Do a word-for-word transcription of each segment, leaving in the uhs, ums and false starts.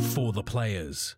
For the players.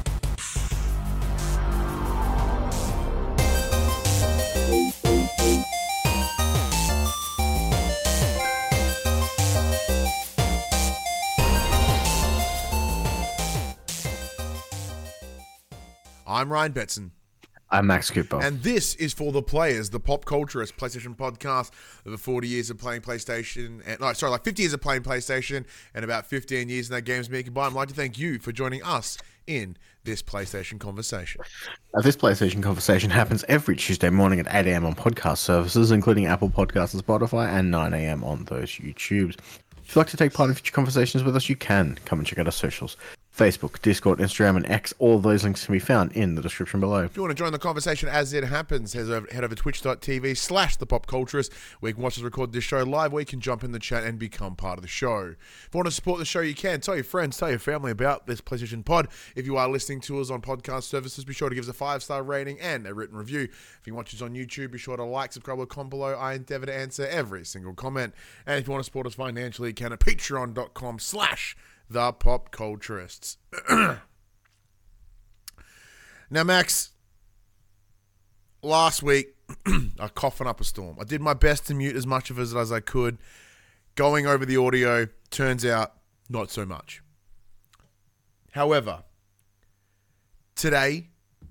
I'm Ryan Betson. I'm Max Cooper. And this is For the Players, the pop culturist PlayStation podcast of the forty years of playing PlayStation. And, no, sorry, like fifty years of playing PlayStation and about fifteen years in that games me combined. I'd like to thank you for joining us in this PlayStation conversation. Now, this PlayStation conversation happens every Tuesday morning at eight a.m. on podcast services, including Apple Podcasts and Spotify, and nine a.m. on those YouTubes. If you'd like to take part in future conversations with us, you can. Come and check out our socials. Facebook, Discord, Instagram, and X. All of those links can be found in the description below. If you want to join the conversation as it happens, head over, head over to twitch.tv slash the pop culturist, where you can watch us record this show live, where you can jump in the chat and become part of the show. If you want to support the show, you can. Tell your friends, tell your family about this PlayStation pod. If you are listening to us on podcast services, be sure to give us a five-star rating and a written review. If you watch us on YouTube, be sure to like, subscribe, or comment below. I endeavor to answer every single comment. And if you want to support us financially, you can at patreon.com slash the pop culturists. Now, Max, last week, I coughing up a storm. I did my best to mute as much of it as I could. Going over the audio, turns out not so much. However, today,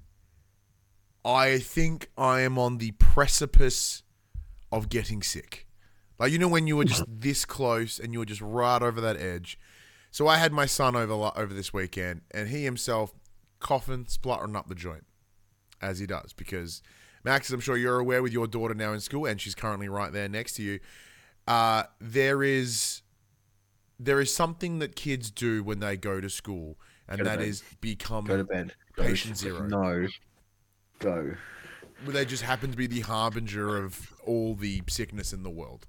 I think I am on the precipice of getting sick. Like, you know when you were just this close and you were just right over that edge. So I had my son over over this weekend, and he himself coughing, spluttering up the joint, as he does. Because, Max, as I'm sure you're aware, with your daughter now in school, and she's currently right there next to you, uh, there is there is something that kids do when they go to school, and Go to that bed. is become Go to bed. Go patient to- zero. No. Go. Where they just happen to be the harbinger of all the sickness in the world.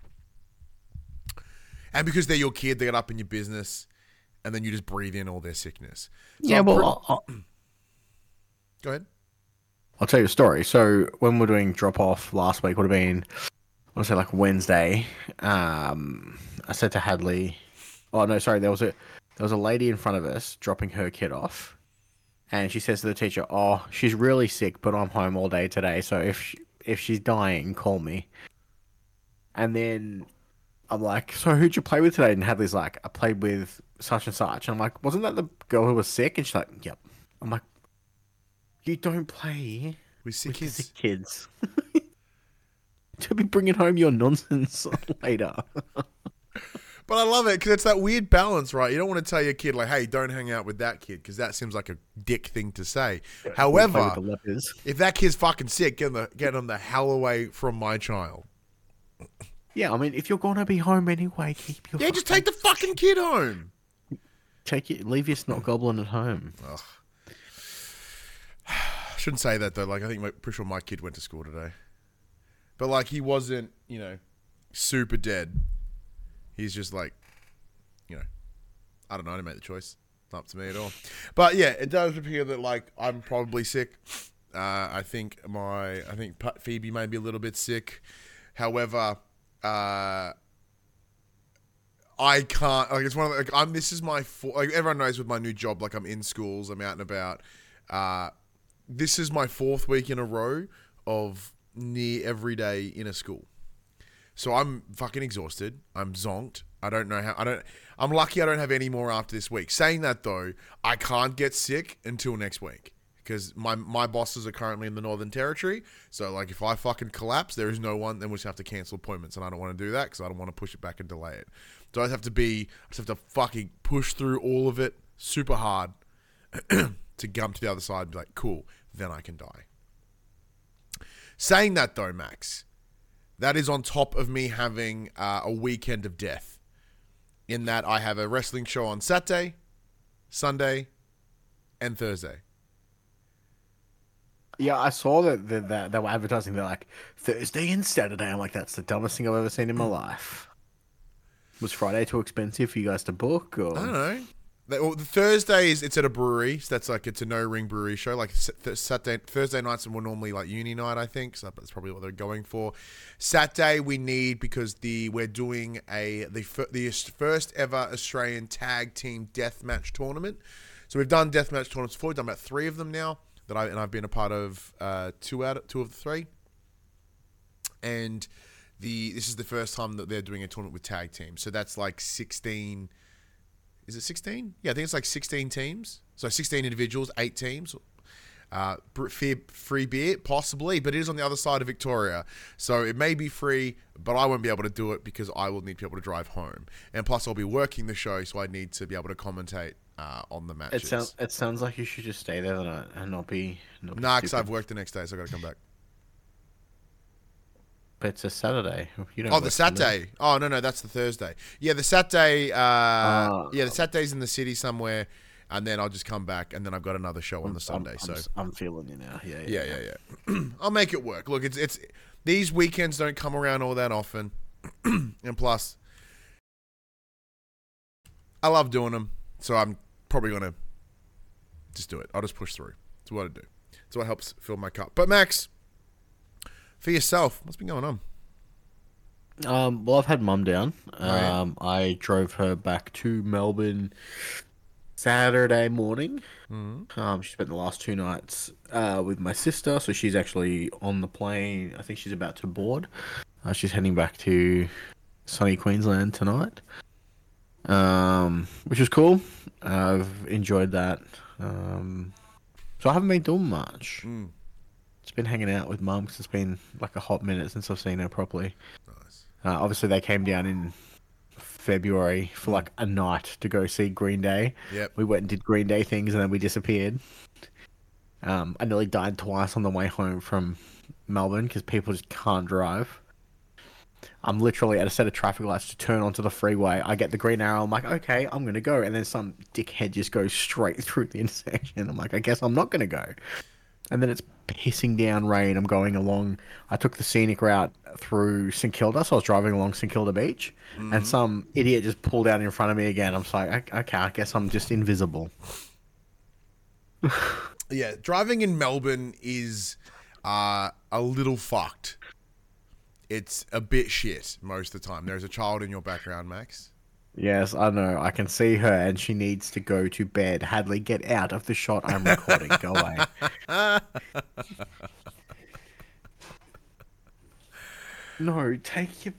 And because they're your kid, they get up in your business, and then you just breathe in all their sickness. So yeah, I'm well, pre- I'll, I'll, Go ahead. I'll tell you a story. So when we're doing drop-off last week, would have been, I want to say like Wednesday, um, I said to Hadley, oh, no, sorry, there was a there was a lady in front of us dropping her kid off, and she says to the teacher, oh, she's really sick, but I'm home all day today, so if she, if she's dying, call me. And then I'm like, so who'd you play with today? And Hadley's like, I played with such and such. And I'm like, wasn't that the girl who was sick? And she's like, yep. I'm like, you don't play We sick with kids. sick kids. To be bringing home your nonsense later. But I love it because it's that weird balance, right? You don't want to tell your kid, like, hey, don't hang out with that kid, because that seems like a dick thing to say. Play However, with the lepers. if that kid's fucking sick, get, the, get them the hell away from my child. Yeah, I mean, if you're gonna be home anyway, keep your Yeah, just take the fucking kid home. take it. Leave your snot goblin at home. Ugh. I shouldn't say that, though. Like, I think my, pretty sure my kid went to school today. But, like, he wasn't, you know, super dead. He's just like, you know, I don't know. I didn't make the choice. It's not up to me at all. But yeah, it does appear that like I'm probably sick. Uh, I think my, I think Phoebe may be a little bit sick. However, uh, I can't. Like it's one of the, like I'm. This is my. Four, like everyone knows with my new job, like I'm in schools. I'm out and about. Uh, this is my fourth week in a row of near every day in a school. So I'm fucking exhausted. I'm zonked. I don't know how. I don't. I'm lucky I don't have any more after this week. Saying that though, I can't get sick until next week because my my bosses are currently in the Northern Territory. So like, if I fucking collapse, there is no one. Then we just have to cancel appointments, and I don't want to do that because I don't want to push it back and delay it. So I just have to be. I just have to fucking push through all of it super hard to come to the other side and be like, cool. Then I can die. Saying that though, Max. That is on top of me having uh, a weekend of death. In that I have a wrestling show on Saturday, Sunday, and Thursday. Yeah, I saw that that that they were advertising. They're like Thursday and Saturday. I'm like, that's the dumbest thing I've ever seen in my life. Was Friday too expensive for you guys to book? Or I don't know. The, well, the Thursday is it's at a brewery, so that's like it's a no ring brewery show. Like th- Saturday, Thursday nights are more normally like uni night, I think. So that's probably what they're going for. Saturday we need because the we're doing a the fir- the first ever Australian tag team deathmatch tournament. So we've done deathmatch tournaments before. We've done about three of them now that I and I've been a part of uh, two out of, two of the three. And the this is the first time that they're doing a tournament with tag teams. So that's like sixteen. Is it sixteen? Yeah, I think it's like sixteen teams. So sixteen individuals, eight teams. Uh, free, free beer, possibly, but it is on the other side of Victoria. So it may be free, but I won't be able to do it because I will need to be able to drive home. And plus, I'll be working the show, so I need to be able to commentate uh, on the matches. It sounds it sounds like you should just stay there the night and not be. Not be Nah, because stupid. I've worked the next day, so I got to come back. But it's a Saturday. You don't Oh, work the Sunday. Saturday. Oh, no, no, that's the Thursday. Yeah, the Saturday. Uh, Uh, yeah, the Saturday's in the city somewhere, and then I'll just come back, and then I've got another show on I'm- the Sunday. I'm, so I'm, I'm feeling you now. Yeah, yeah, yeah, yeah. I'll make it work. Look, it's it's these weekends don't come around all that often, and plus, I love doing them, so I'm probably gonna just do it. I'll just push through. It's what I do. It's what helps fill my cup. But Max, for yourself, what's been going on? Um, well, I've had mum down. Oh, yeah? Um, I drove her back to Melbourne Saturday morning. Mm-hmm. Um, she spent the last two nights uh, with my sister, so she's actually on the plane. I think she's about to board. Uh, she's heading back to sunny Queensland tonight, um, which is cool. I've enjoyed that. Um, so I haven't been doing much. Mm, It's been hanging out with mum because it's been like a hot minute since I've seen her properly. nice. Uh, obviously, they came down in February for like a night to go see Green Day. Yep. We went and did Green Day things, and then we disappeared. Um, I nearly died twice on the way home from Melbourne because people just can't drive. I'm literally at a set of traffic lights to turn onto the freeway. I get the green arrow. I'm like, okay, I'm gonna go, and then some dickhead just goes straight through the intersection. I'm like, I guess I'm not gonna go. And then it's pissing down rain. I'm going along. I took the scenic route through St Kilda, so I was driving along St Kilda Beach, Mm-hmm. and some idiot just pulled out in front of me again. I'm just like, okay, I guess I'm just invisible. Yeah, driving in Melbourne is uh, a little fucked. It's a bit shit most of the time. There's a child in your background, Max. Yes, I know. I can see her, and she needs to go to bed. Hadley, get out of the shot I'm recording. Go away. No, take your.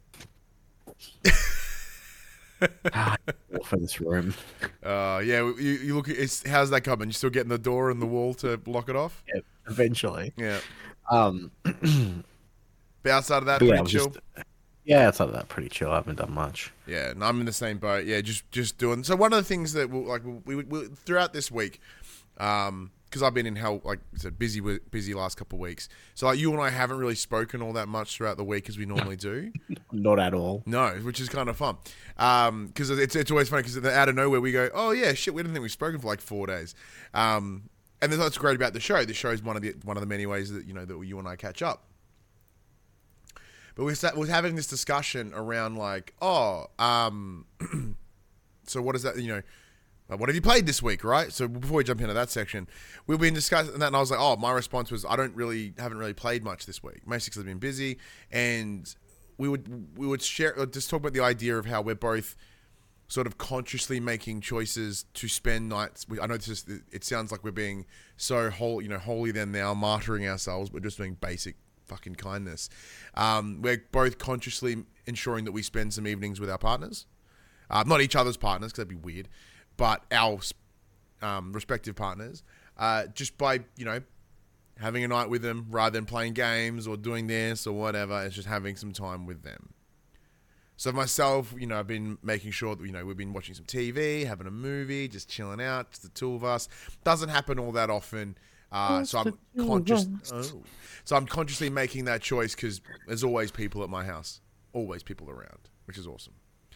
ah, for this room. Uh, yeah, you, you look at it's, how's that coming? You still getting the door and the wall to block it off? Yeah, eventually. Yeah. Um, But outside of that, but yeah, pretty I was chill. just, yeah, outside of that, pretty chill. I haven't done much. Yeah, and I'm in the same boat. Yeah, just just doing. So one of the things that we'll, like we, we, we throughout this week, um, because I've been in hell, like I said, busy with busy last couple of weeks. So like you and I haven't really spoken all that much throughout the week as we normally do. Not at all. No, which is kind of fun. Um, because it's it's always funny because out of nowhere we go, oh yeah, shit, we didn't think we've spoken for like four days. Um, and that's what's great about the show. The show is one of the one of the many ways that you know that you and I catch up. But we sat, we're having this discussion around like, oh, um, so what is that? You know, uh, what have you played this week, right? So before we jump into that section, we've been discussing that, and I was like, oh, my response was, I don't really, haven't really played much this week, mostly because I've been busy, and we would we would share, just talk about the idea of how we're both sort of consciously making choices to spend nights. We, I know this is, it sounds like we're being so whole, you know, holy than thou, martyring ourselves, but just doing basic fucking kindness. Um, we're both consciously ensuring that we spend some evenings with our partners, uh, not each other's partners because that'd be weird, but our um, respective partners, uh, just by you know having a night with them rather than playing games or doing this or whatever. It's just having some time with them. So for myself, you know, I've been making sure that you know we've been watching some T V, having a movie, just chilling out, just the two of us. Doesn't happen all that often. Uh, so I'm conscious. Oh, so I'm consciously making that choice because there's always people at my house, always people around, which is awesome.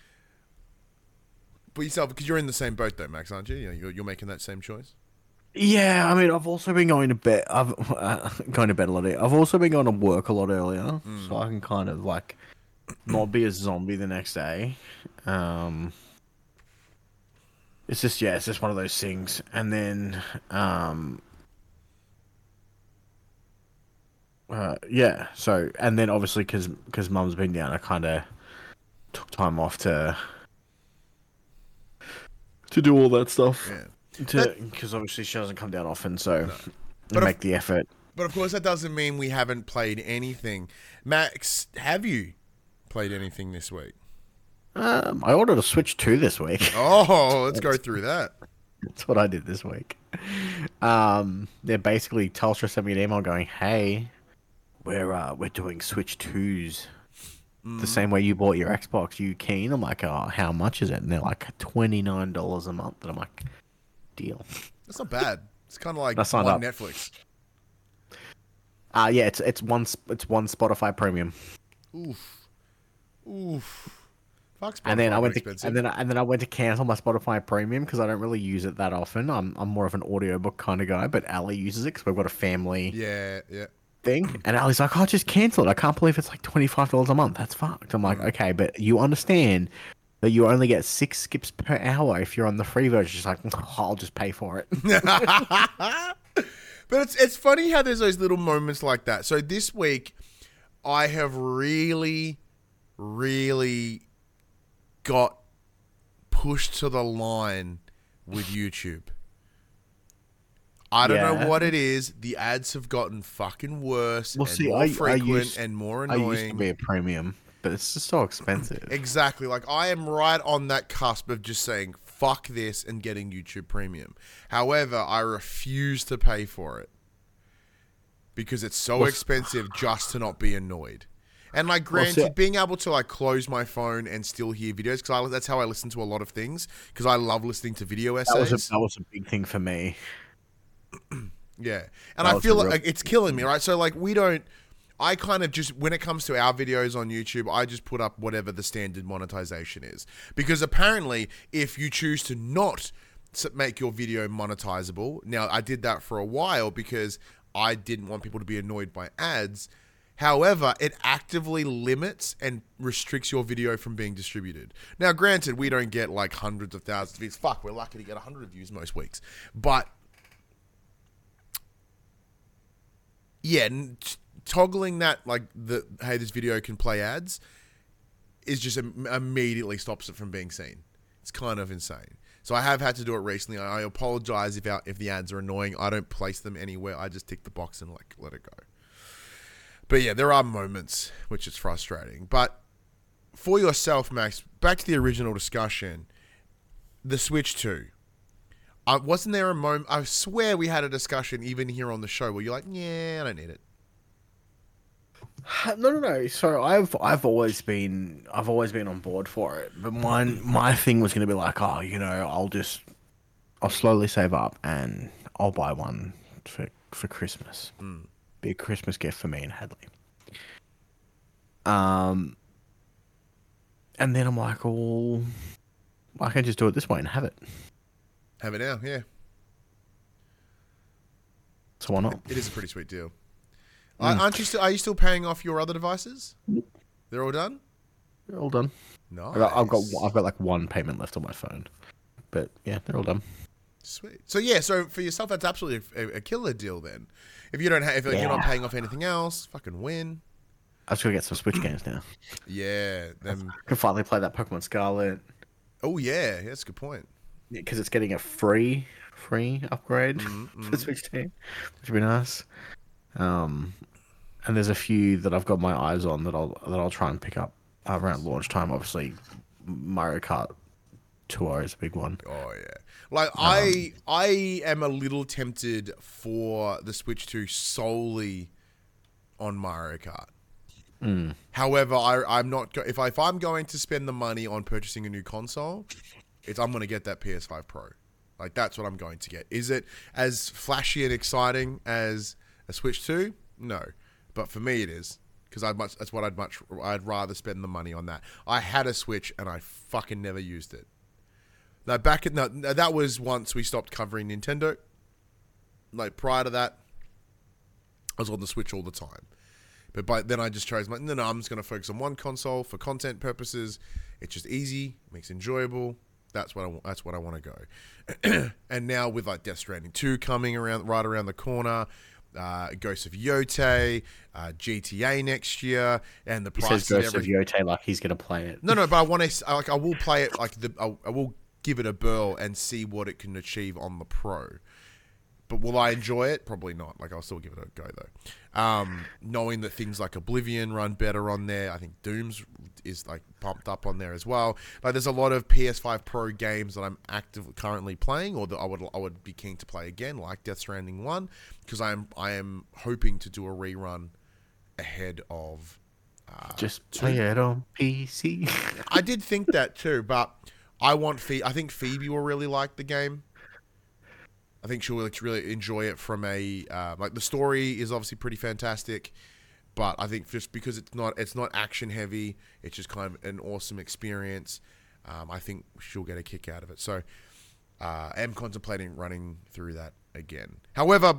But yourself, because you're in the same boat though, Max, aren't you? You know, you're, you're making that same choice. Yeah, I mean, I've also been going to bed. I've uh, going to bed a lot. I've also been going to work a lot earlier, Mm. so I can kind of like not be a zombie the next day. Um, it's just yeah, it's just one of those things. And then um, uh, yeah. So and then obviously because because mum's been down, I kind of took time off to to do all that stuff. Yeah. To because obviously she doesn't come down often, so No. I But make of, the effort. but of course that doesn't mean we haven't played anything. Max, have you played anything this week? Um, I ordered a Switch two this week. Oh, let's go through that. That's what I did this week. Um, they're basically Telstra sent me an email going, "Hey, we're uh, we're doing Switch twos the same way you bought your Xbox. You keen?" I'm like, "Oh, how much is it?" And they're like twenty nine dollars a month, and I'm like, "Deal." That's not bad. It's kind of like I signed one up. Netflix. Uh yeah, it's it's one sp- it's one Spotify Premium, Oof. Oof. Fuck Spotify, and then I went to expensive. and then and then I went to cancel my Spotify Premium because I don't really use it that often. I'm I'm more of an audiobook kind of guy, but Ali uses it because we've got a family Yeah, yeah. thing. And Ali's like, "Oh, just cancel it. I can't believe it's like twenty-five dollars a month. That's fucked." I'm like, Mm. "Okay, but you understand that you only get six skips per hour if you're on the free version." She's like, "Oh, I'll just pay for it." But it's it's funny how there's those little moments like that. So this week, I have really, really got pushed to the line with YouTube. I don't Yeah. know what it is. The ads have gotten fucking worse Well, and see, more I- I frequent used- and more I used annoying. to be a premium, but it's just so expensive. Exactly. Like I am right on that cusp of just saying fuck this and getting YouTube Premium. However, I refuse to pay for it because it's so Well, expensive just to not be annoyed. And like, Well, granted, see- being able to like close my phone and still hear videos because that's how I listen to a lot of things because I love listening to video That essays. was a, that was a big thing for me. Yeah. And That I was feel a real- like it's killing me, right? So like we don't I kind of just when it comes to our videos on YouTube, I just put up whatever the standard monetization is. Because apparently if you choose to not s- make your video monetizable, now I did that for a while because I didn't want people to be annoyed by ads. However, it actively limits and restricts your video from being distributed. Now, granted, we don't get like hundreds of thousands of views. Fuck, we're lucky to get one hundred views most weeks. But yeah, n- t- toggling that like the hey, this video can play ads is just Im- immediately stops it from being seen. It's kind of insane. So I have had to do it recently. I, I apologize if our, if the ads are annoying. I don't place them anywhere. I just tick the box and like let it go. But yeah, there are moments which is frustrating. But for yourself, Max, back to the original discussion, the Switch two. Uh, wasn't there a moment? I swear we had a discussion even here on the show where you're like, "Yeah, I don't need it." No, no, no. So I've I've always been I've always been on board for it, but mine my thing was going to be like, oh, you know, I'll just I'll slowly save up and I'll buy one for for Christmas. Mm. Be a Christmas gift for me and Hadley. Um, and then I'm like, well, I can just do it this way and have it. Have it now, yeah. So why not? It is a pretty sweet deal. Mm. Aren't you still? Are you still paying off your other devices? They're all done. They're all done. Nice. I've got, I've got I've got like one payment left on my phone, but yeah, they're all done. Sweet. So yeah, so for yourself, that's absolutely a, a killer deal then. If you don't have, if you're not Yeah. paying off anything else, fucking win. I just gotta get some Switch games now. Yeah. Them. I can finally play that Pokemon Scarlet Oh yeah, that's a good point. because it's getting a free free upgrade Mm, for mm. Switch two, which would be nice. Um, and there's a few that I've got my eyes on that I'll that I'll try and pick up around launch time. Obviously, Mario Kart Tour is a big one. Oh yeah. Like I, I am a little tempted for the Switch two solely on Mario Kart. Mm. However, I, I'm not. Go- if I if I'm going to spend the money on purchasing a new console, it's I'm going to get that P S five Pro. Like that's what I'm going to get. Is it as flashy and exciting as a Switch two? No, but for me it is because I'd much. That's what I'd much. I'd rather spend the money on that. I had a Switch and I fucking never used it. Now back in the, that was once we stopped covering Nintendo. Like prior to that, I was on the Switch all the time. But by then I just chose my, no, no, I'm just going to focus on one console for content purposes. It's just easy, makes it enjoyable, That's what I want. That's what I want to go. And now with like Death Stranding two coming around right around the corner, uh, Ghost of Yotei, uh, G T A next year, and the He price says of Ghost of everything. Yotei like he's gonna play it. No, no, but I want to like I will play it like the I, I will give it a burl and see what it can achieve on the Pro. But will I enjoy it? Probably not. Like, I'll still give it a go, though. Um, knowing that things like Oblivion run better on there. I think Doom's is, like, pumped up on there as well. Like, there's a lot of P S five Pro games that I'm actively currently playing or that I would I would be keen to play again, like Death Stranding one, because I am, I am hoping to do a rerun ahead of... Uh, Just play two. it on P C. I did think that, too, but I want... Phoebe, I think Phoebe will really like the game. I think she'll really enjoy it from a uh, like the story is obviously pretty fantastic, but I think just because it's not it's not action heavy, it's just kind of an awesome experience. Um, I think she'll get a kick out of it. So uh, I am contemplating running through that again. However,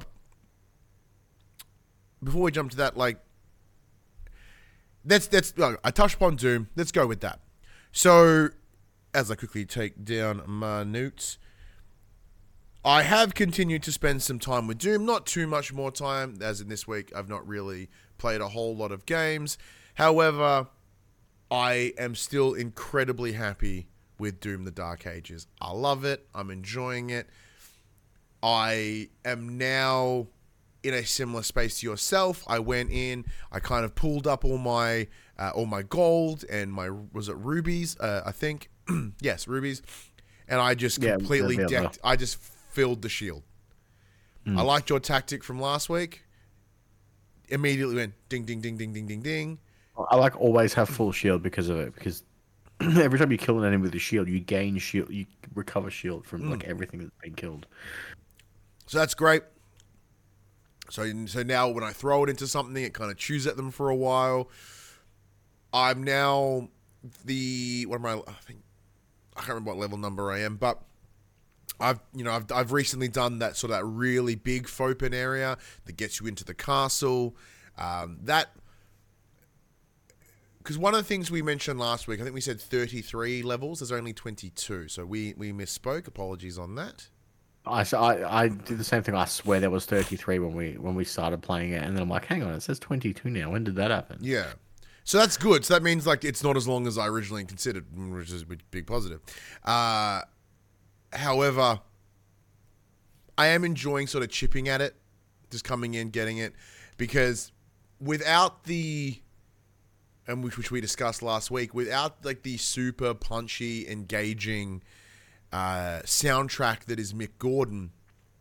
before we jump to that, like that's that's uh, I touched upon Doom. Let's go with that. So as I quickly take down my notes. I have continued to spend some time with Doom, not too much more time, as in this week I've not really played a whole lot of games. However, I am still incredibly happy with Doom the Dark Ages. I love it. I'm enjoying it. I am now in a similar space to yourself. I went in, I kind of pulled up all my uh, all my gold and my, was it rubies? Uh, I think. Yes, rubies. And I just Yeah, completely they're there. decked, I just filled the shield. Mm. I liked your tactic from last week. Immediately went ding, ding, ding, ding, ding, ding, ding. I like always have full shield because of it. Because every time you kill an enemy with a shield, you gain shield, you recover shield from Mm. like everything that's been killed. So that's great. So so now when I throw it into something, it kind of chews at them for a while. I'm now the what am I? I think I can't remember what level number I am, but. I've you know I've I've recently done that sort of that really big Fopen area that gets you into the castle. Um, that because one of the things we mentioned last week, I think we said thirty-three levels. There's only twenty-two, so we we misspoke. Apologies on that. I, I, I did the same thing. I swear there was thirty-three when we when we started playing it, and then I'm like, hang on, it says twenty-two now. When did that happen? Yeah. So that's good. So that means like it's not as long as I originally considered, which is a big, big positive. Uh, However, I am enjoying sort of chipping at it, just coming in, getting it, because without the, and which, which we discussed last week, without like the super punchy, engaging uh, soundtrack that is Mick Gordon,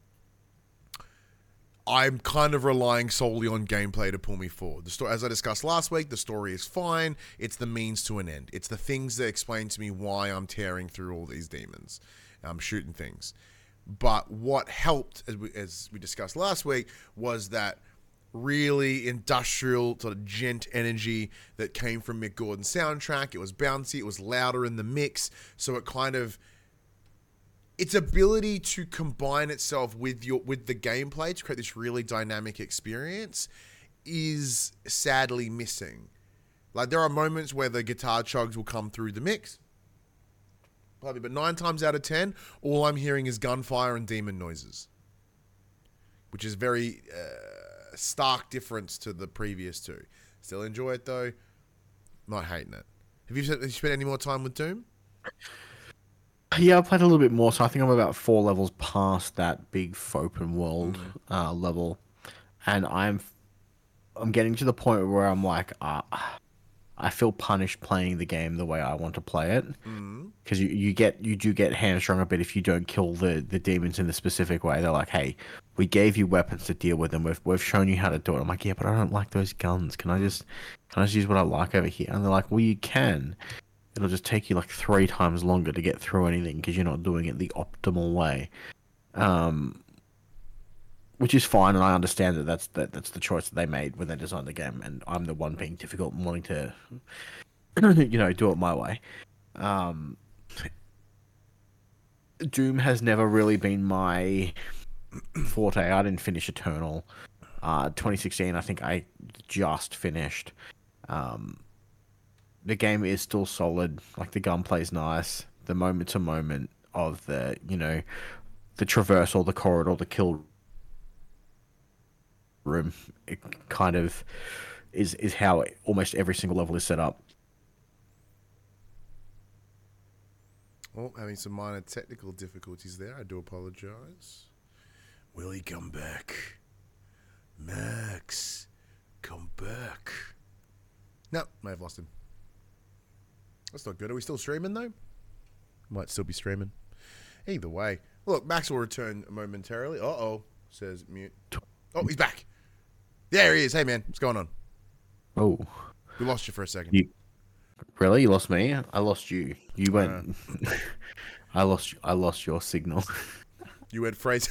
I'm kind of relying solely on gameplay to pull me forward. The story, as I discussed last week, the story is fine. It's the means to an end. It's the things that explain to me why I'm tearing through all these demons. I'm shooting things. But what helped, as we, as we discussed last week, was that really industrial sort of gent energy that came from Mick Gordon's soundtrack. It was bouncy. It was louder in the mix. So it kind of... its ability to combine itself with your with the gameplay to create this really dynamic experience is sadly missing. Like, there are moments where the guitar chugs will come through the mix. Probably, but nine times out of ten, all I'm hearing is gunfire and demon noises, which is very uh, stark difference to the previous two. Still enjoy it though. Not hating it. Have you, have you spent any more time with Doom? Yeah, I played a little bit more, so I think I'm about four levels past that big open world mm-hmm. uh, level, and I'm I'm getting to the point where I'm like, uh, I feel punished playing the game the way I want to play it, because mm-hmm. you, you get you do get hamstrung a bit if you don't kill the, the demons in a specific way. They're like, hey, we gave you weapons to deal with them. We've we've shown you how to do it. I'm like, yeah, but I don't like those guns. Can I just can I just use what I like over here? And they're like, well, you can. It'll just take you like three times longer to get through anything because you're not doing it the optimal way, um, which is fine, and I understand that that's that, that's the choice that they made when they designed the game, and I'm the one being difficult and wanting to, you know, do it my way. Um, Doom has never really been my forte. I didn't finish Eternal. Uh, twenty sixteen, I think I just finished. Um, The game is still solid. Like, the gunplay's nice. the moment to moment of the, you know, the traversal, the corridor, the kill room. It kind of is is how almost every single level is set up. Oh, having some minor technical difficulties there. I do apologize. Will he come back? Max, come back. No, may have lost him. That's not good. Are we still streaming, though? Might still be streaming. Either way. Look, Max will return momentarily. Uh-oh, says mute. Oh, he's back. There he is. Hey, man, what's going on? Oh. We lost you for a second. You, really? You lost me? I lost you. You went... Uh, I lost I lost your signal. You went phrase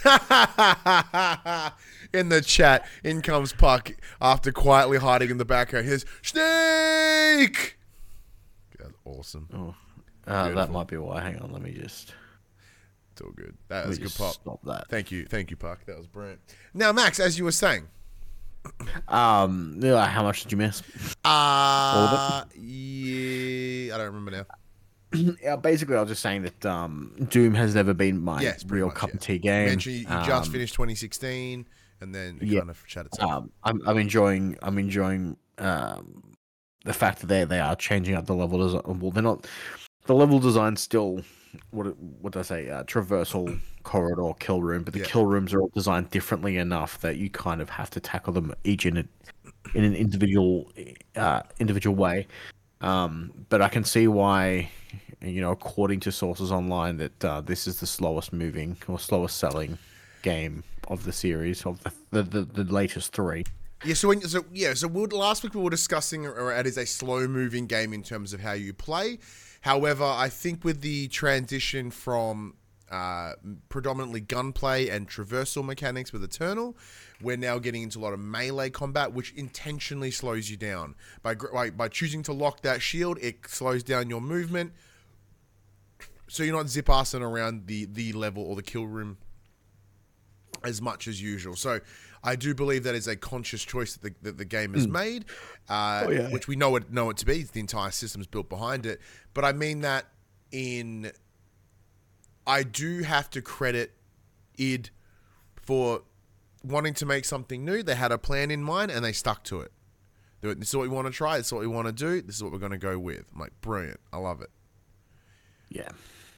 in the chat. In comes Puck after quietly hiding in the background. Here's Snake. That's awesome. Oh, uh, that might be why. Hang on, let me just. It's all good. That was a good pop. Stop that. Thank you, thank you, Puck. That was brilliant. Now, Max, as you were saying. Um, yeah, how much did you miss? Uh, All of it? Yeah, I don't remember now. Yeah, basically, I was just saying that um, Doom has never been my yes, real much, cup yeah. of tea game. You mentioned you, you um, just finished twenty sixteen, and then it yeah, kind of shut itself. Um, I'm I'm enjoying I'm enjoying um, the fact that they they are changing up the level design. Well, they're not. The level design still what what did I say? Uh, traversal, corridor, kill room, but the yeah. kill rooms are all designed differently enough that you kind of have to tackle them each in a, in an individual uh, individual way. Um, but I can see why, you know, according to sources online, that uh, this is the slowest moving or slowest selling game of the series of the the, the, the latest three. Yeah. So when, so yeah. So we last week we were discussing it is a slow moving game in terms of how you play. However, I think with the transition from uh, predominantly gunplay and traversal mechanics with Eternal, we're now getting into a lot of melee combat, which intentionally slows you down. By, by by choosing to lock that shield, it slows down your movement, so you're not zip-assing around the, the level or the kill room as much as usual. So I do believe that is a conscious choice that the, that the game has mm. made, uh, oh, yeah. which we know it know it to be. The entire system's built behind it. But I mean that in... I do have to credit I D for wanting to make something new. They had a plan in mind and they stuck to it. This is what we want to try. This is what we want to do. This is what we're going to go with. I'm like, brilliant. I love it. Yeah.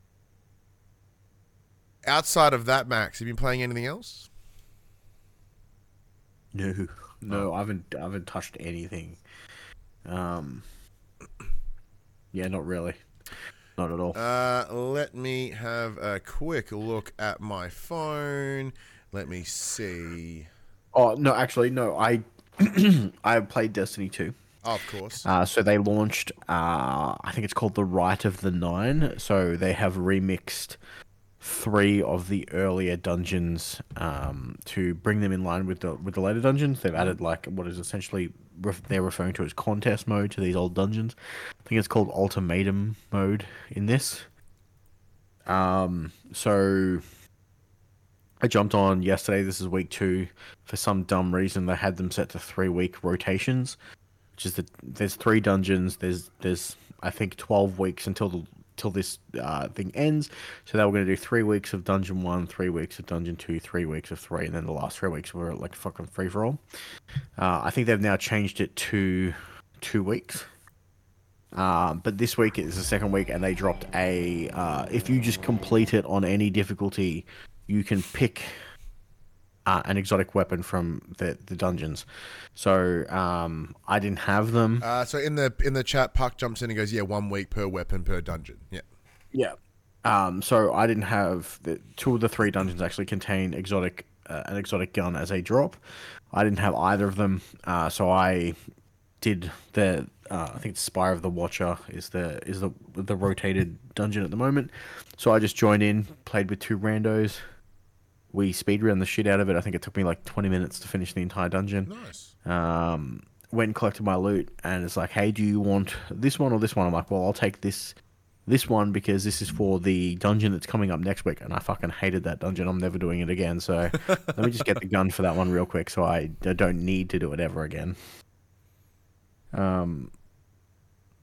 Outside of that, Max, have you been playing anything else? No, no, oh. I haven't. I haven't touched anything. Um. Yeah, not really. Not at all. Uh, let me have a quick look at my phone. Let me see. Oh no, actually no. I I played Destiny two. Oh, of course. Uh, so they launched. Uh, I think it's called the Rite of the Nine. So they have remixed three of the earlier dungeons um, to bring them in line with the with the later dungeons. They've added like what is essentially ref- they're referring to as contest mode to these old dungeons. I think it's called ultimatum mode in this. Um, so I jumped on yesterday. This is week two. For some dumb reason, they had them set to three week rotations, which is that there's three dungeons. There's there's I think twelve weeks until the till this uh, thing ends. So they were going to do three weeks of dungeon one, three weeks of dungeon two, three weeks of three, and then the last three weeks were like fucking free for all. Uh, I think they've now changed it to two weeks. Um, but this week is the second week, and they dropped a. Uh, if you just complete it on any difficulty, you can pick uh, an exotic weapon from the, the dungeons. So um, I didn't have them. Uh, so in the in the chat, Puck jumps in and goes, "Yeah, one week per weapon per dungeon." Yeah, yeah. Um, so I didn't have the two of the three dungeons actually contain exotic uh, an exotic gun as a drop. I didn't have either of them, uh, so I did the. Uh, I think Spire of the Watcher is the is the the rotated dungeon at the moment. So I just joined in, played with two randos. We speedrun the shit out of it. I think it took me like twenty minutes to finish the entire dungeon. Nice. Um, went and collected my loot, and it's like, hey, do you want this one or this one? I'm like, well, I'll take this this one because this is for the dungeon that's coming up next week. And I fucking hated that dungeon. I'm never doing it again. So let me just get the gun for that one real quick so I don't need to do it ever again. Um.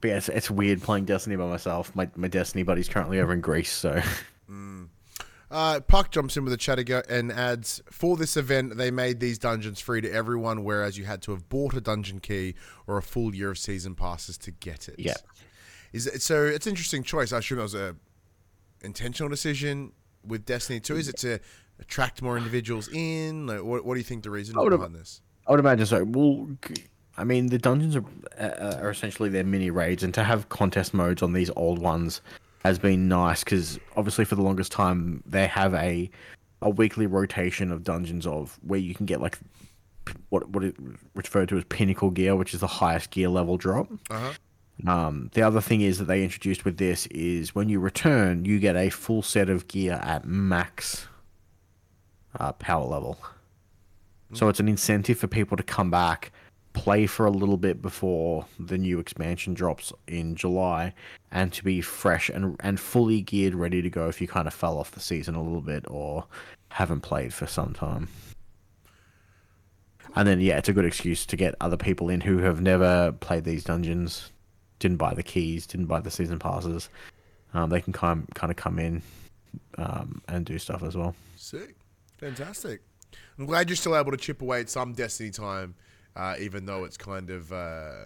but yeah, it's, it's weird playing Destiny by myself. My my Destiny buddy's currently over in Greece, so. Mm. Uh, Puck jumps in with a chat ago and adds, for this event, they made these dungeons free to everyone, whereas you had to have bought a dungeon key or a full year of season passes to get it. Yeah. Is it, so it's an interesting choice. I assume that was a intentional decision with Destiny two. Is it to attract more individuals in? Like, what, what do you think the reason behind have, this? I would imagine so. Well, I mean, the dungeons are, uh, are essentially their mini raids, and to have contest modes on these old ones has been nice because obviously for the longest time they have a a weekly rotation of dungeons of where you can get like what what it referred to as pinnacle gear, which is the highest gear level drop. Uh-huh. Um, the other thing is that they introduced with this is when you return, you get a full set of gear at max uh, power level. Mm-hmm. So it's an incentive for people to come back, play for a little bit before the new expansion drops in July, and to be fresh and and fully geared, ready to go if you kind of fell off the season a little bit or haven't played for some time. And then, yeah, it's a good excuse to get other people in who have never played these dungeons, didn't buy the keys, didn't buy the season passes. Um, they can kind kind of come in um, and do stuff as well. Sick. Fantastic. I'm glad you're still able to chip away at some Destiny time, uh, even though it's kind of, uh,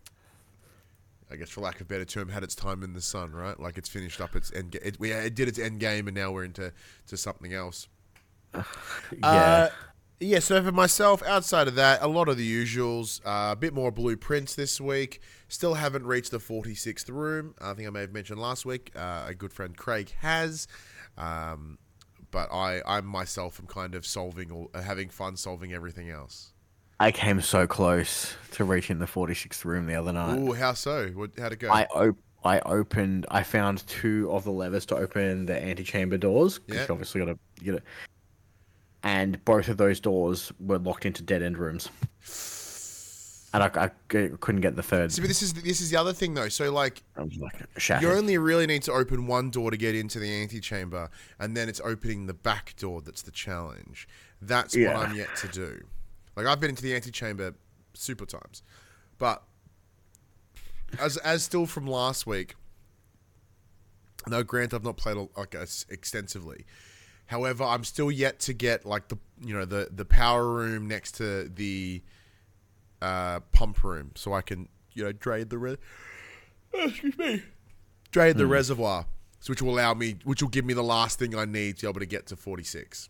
I guess for lack of a better term, had its time in the sun, right? Like it's finished up its end. It, we, it did its end game, and now we're into to something else. yeah. Uh, yeah, so for myself, outside of that, a lot of the usuals. Uh, a bit more blueprints this week. Still haven't reached the forty-sixth room. I think I may have mentioned last week. Uh, a good friend, Craig, has. Um, but I, I myself am kind of solving, or having fun solving everything else. I came so close to reaching the forty-sixth room the other night. Ooh, how so? What, how'd it go? I op- I opened. I found two of the levers to open the antechamber doors. Yeah. You obviously got to get it. And both of those doors were locked into dead end rooms. And I, I couldn't get the third. See, but this is this is the other thing though. So like, I was like shattered. you only really need to open one door to get into the antechamber, and then it's opening the back door that's the challenge. That's Yeah. what I'm yet to do. Like I've been into the antechamber super times, but as as still from last week. No, grant I've not played like extensively. However, I'm still yet to get like the you know the the power room next to the uh, pump room, so I can you know drain the re- excuse me drain the Hmm. reservoir, so which will allow me, which will give me the last thing I need to be able to get to forty-six.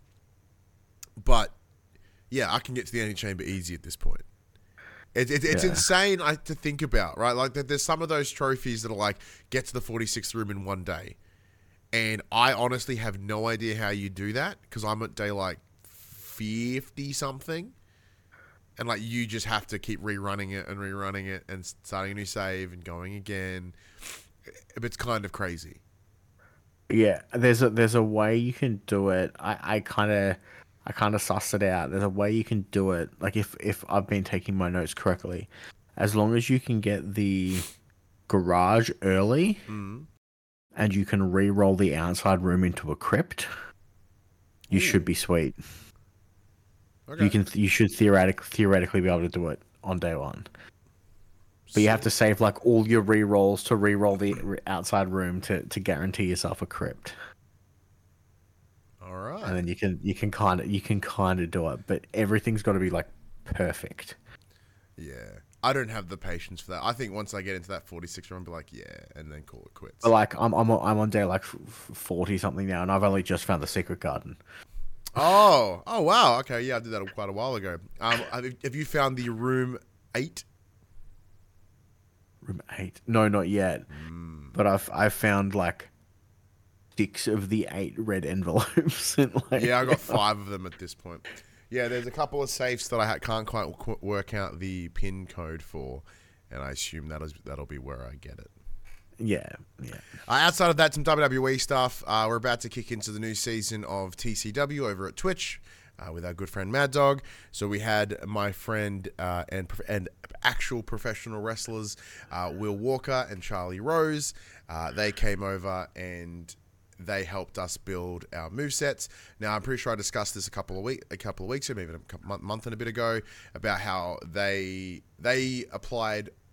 But yeah, I can get to the antechamber easy at this point. It, it, it's Yeah. insane like, to think about, right? Like there's some of those trophies that are like get to the forty-sixth room in one day. And I honestly have no idea how you do that because I'm at day like fifty something. And like you just have to keep rerunning it and rerunning it and starting a new save and going again. It's kind of crazy. Yeah, there's a there's a way you can do it. I I kind of I kind of sussed it out. There's a way you can do it. Like if if I've been taking my notes correctly, as long as you can get the garage early. Mm. And you can re-roll the outside room into a crypt, you Ooh. should be sweet. Okay. You can, you should theoretic, theoretically be able to do it on day one. But you have to save like all your re-rolls to re-roll the re- outside room to, to guarantee yourself a crypt. All right. And then you can you can kind of you can kind of do it, but everything's got to be like perfect. Yeah. I don't have the patience for that. I think once I get into that forty-six room, I'll be like, yeah, and then call it quits. But like I'm I'm on- I'm on day like forty something now, and I've only just found the secret garden. Oh, oh wow. Okay, yeah, I did that quite a while ago. Um, have have you found the room eight? Room eight? No, not yet. Mm. But I've I've found like six of the eight red envelopes. And like, Yeah, I got five of them at this point. Yeah, there's a couple of safes that I ha- can't quite qu- work out the pin code for, and I assume that is that'll be where I get it. Yeah, yeah. Uh, outside of that, some W W E stuff. Uh, we're about to kick into the new season of T C W over at Twitch uh, with our good friend Mad Dog. So we had my friend uh, and prof- and actual professional wrestlers, uh, Will Walker and Charlie Rose. Uh, they came over and they helped us build our movesets. Now, I'm pretty sure I discussed this a couple of week, a couple of weeks ago, maybe a couple, month and a bit ago, about how they they applied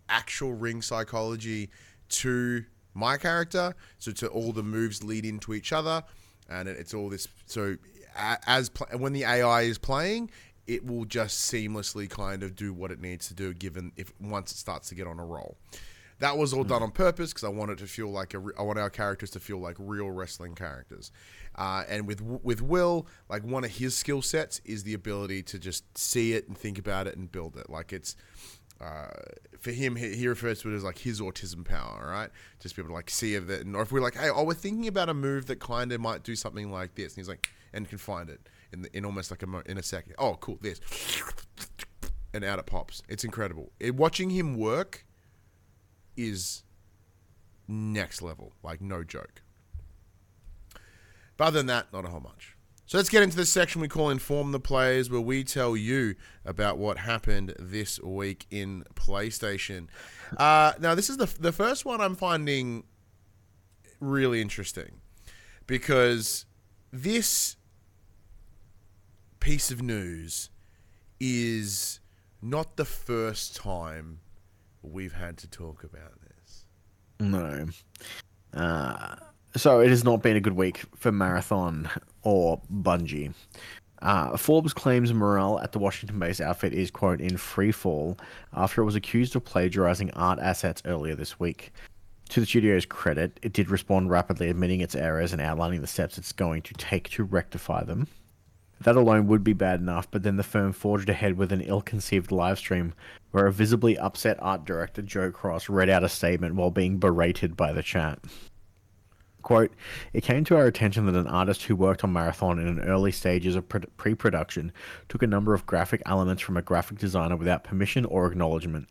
actual ring psychology to my character, so to all the moves lead into each other, and it's all this. So as when the A I is playing, it will just seamlessly kind of do what it needs to do, given if once it starts to get on a roll. That was all done on purpose because I wanted to feel like a, I want our characters to feel like real wrestling characters. Uh, and with with Will, like one of his skill sets is the ability to just see it and think about it and build it. Like it's uh, for him, he, he refers to it as like his autism power, right? Just be able to like see it, and or if we're like, hey, oh, we're thinking about a move that kind of might do something like this, and he's like, and can find it in the, in almost like a mo- in a second. Oh, cool, this, and out it pops. It's incredible. It, watching him work is next level, like no joke. But other than that, not a whole much. So let's get into this section we call Inform the Players, where we tell you about what happened this week in PlayStation. Uh, now, this is the the first one I'm finding really interesting, because this piece of news is not the first time we've had to talk about this. No. Uh, so it has not been a good week for Marathon or Bungie. Uh, Forbes claims morale at the Washington-based outfit is, quote, in free fall after it was accused of plagiarizing art assets earlier this week. To the studio's credit, it did respond rapidly, admitting its errors and outlining the steps it's going to take to rectify them. That alone would be bad enough, but then the firm forged ahead with an ill-conceived livestream where a visibly upset art director, Joe Cross, read out a statement while being berated by the chat. Quote, it came to our attention that an artist who worked on Marathon in an early stages of pre-production took a number of graphic elements from a graphic designer without permission or acknowledgement,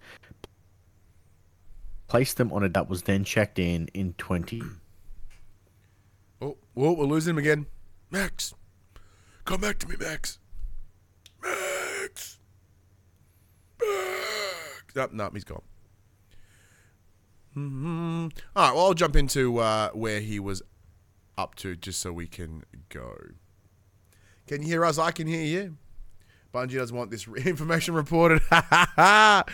placed them on a that was then checked in in twenty. Oh, whoa, we're losing him again. Max, come back to me, Max. Max. Max. Nope, nope, he's gone. Mm-hmm. All right, well, I'll jump into uh, where he was up to just so we can go. Can you hear us? I can hear you. Bungie doesn't want this information reported. Love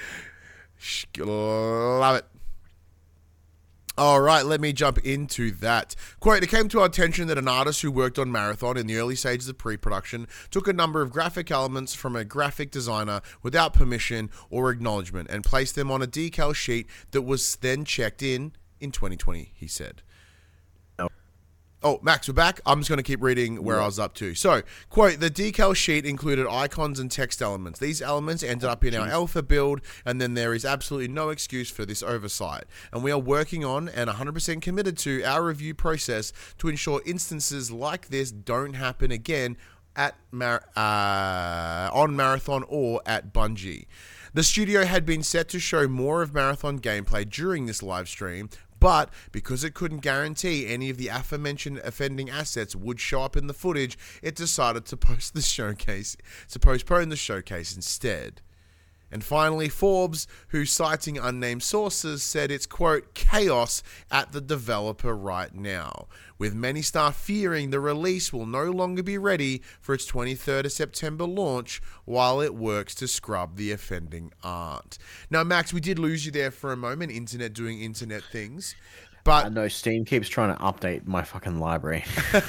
it. All right, let me jump into that. Quote, it came to our attention that an artist who worked on Marathon in the early stages of pre-production took a number of graphic elements from a graphic designer without permission or acknowledgement and placed them on a decal sheet that was then checked in in twenty twenty, he said. Oh, Max, we're back. I'm just going to keep reading where yeah. I was up to. So, quote, the decal sheet included icons and text elements. These elements ended up in our alpha build, and then there is absolutely no excuse for this oversight. And we are working on and one hundred percent committed to our review process to ensure instances like this don't happen again at Mar- uh, on Marathon or at Bungie. The studio had been set to show more of Marathon gameplay during this live stream, but because it couldn't guarantee any of the aforementioned offending assets would show up in the footage, it decided to post the showcase, to postpone the showcase instead. And finally, Forbes, who citing unnamed sources, said it's, quote, chaos at the developer right now, with many staff fearing the release will no longer be ready for its twenty-third of September launch while it works to scrub the offending art. Now, Max, we did lose you there for a moment, internet doing internet things. But uh, no, Steam keeps trying to update my fucking library.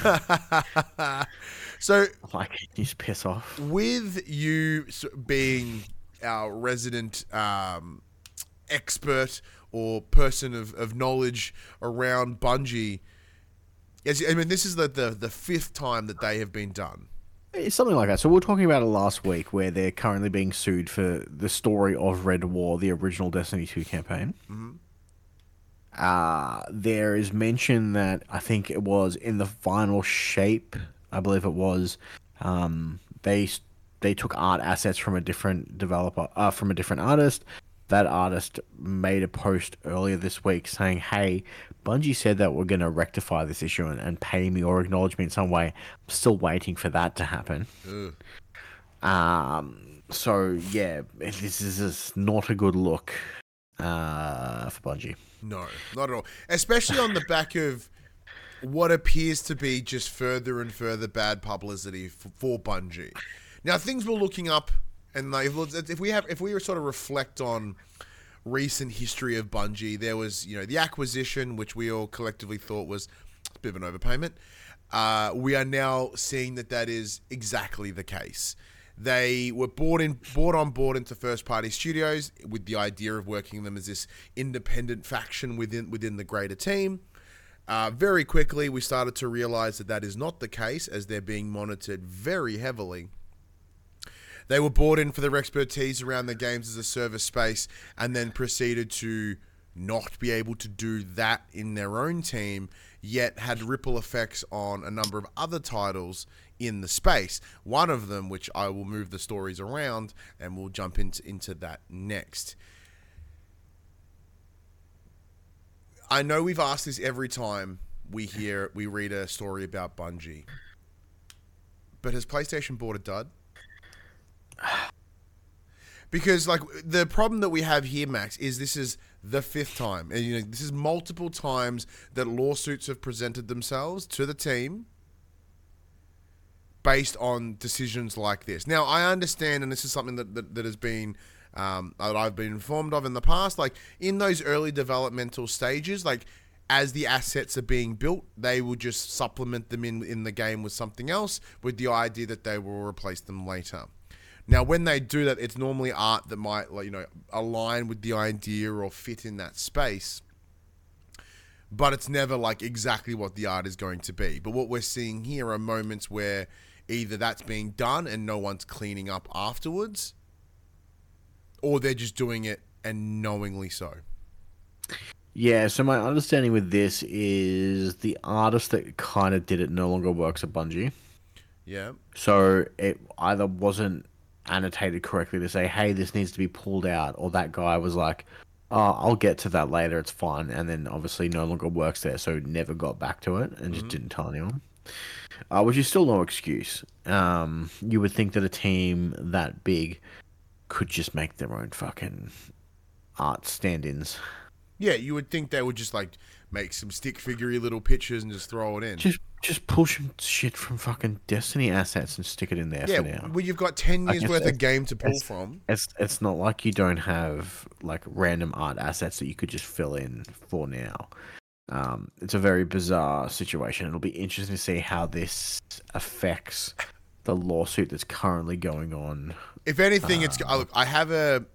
So, like, just piss off. With you being our resident um, expert or person of, of knowledge around Bungie, as, I mean, this is the, the, the fifth time that they have been done. It's something like that. So we were talking about it last week, where they're currently being sued for the story of Red War, the original Destiny two campaign. Mm-hmm. Uh, there is mention that I think it was in the final shape, I believe it was, um, they they took art assets from a different developer, uh, from a different artist. That artist made a post earlier this week saying, hey, Bungie said that we're going to rectify this issue and, and pay me or acknowledge me in some way. I'm still waiting for that to happen. Ugh. Um. So, yeah, this is just not a good look uh, for Bungie. No, not at all. Especially on the back of what appears to be just further and further bad publicity for, for Bungie. Now, things we're looking up, and like, if we have, if we sort of reflect on recent history of Bungie. There was, you know, the acquisition, which we all collectively thought was a bit of an overpayment. Uh, we are now seeing that that is exactly the case. They were brought in, brought on board into first-party studios with the idea of working them as this independent faction within within the greater team. Uh, very quickly, we started to realize that that is not the case, as they're being monitored very heavily. They were brought in for their expertise around the games as a service space, and then proceeded to not be able to do that in their own team, yet had ripple effects on a number of other titles in the space. One of them, which I will move the stories around, and we'll jump into, into that next. I know we've asked this every time we hear, we read a story about Bungie, but has PlayStation bought a dud? Because, like, the problem that we have here, Max, is this is the fifth time, and you know, this is multiple times that lawsuits have presented themselves to the team based on decisions like this. Now, I understand, and this is something that that, that has been um, that I've been informed of in the past. Like, in those early developmental stages, like, as the assets are being built, they will just supplement them in in the game with something else, with the idea that they will replace them later. Now, when they do that, it's normally art that might, like, you know, align with the idea or fit in that space. But it's never like exactly what the art is going to be. But what we're seeing here are moments where either that's being done and no one's cleaning up afterwards, or they're just doing it and knowingly so. Yeah, so my understanding with this is the artist that kind of did it no longer works at Bungie. Yeah. So it either wasn't annotated correctly to say, hey, this needs to be pulled out, or that guy was like, oh, I'll get to that later, it's fine, and then obviously no longer works there, so never got back to it and mm-hmm. just didn't tell anyone. Uh, which is still no excuse. Um, you would think that a team that big could just make their own fucking art stand-ins. Yeah, you would think they would just, like, make some stick figure-y little pictures and just throw it in. Just just pull some shit from fucking Destiny assets and stick it in there yeah, for now. Well, you've got ten years worth of game to pull it's, from. It's it's not like you don't have, like, random art assets that you could just fill in for now. Um, it's a very bizarre situation. It'll be interesting to see how this affects the lawsuit that's currently going on. If anything, uh, it's... Look, I have a...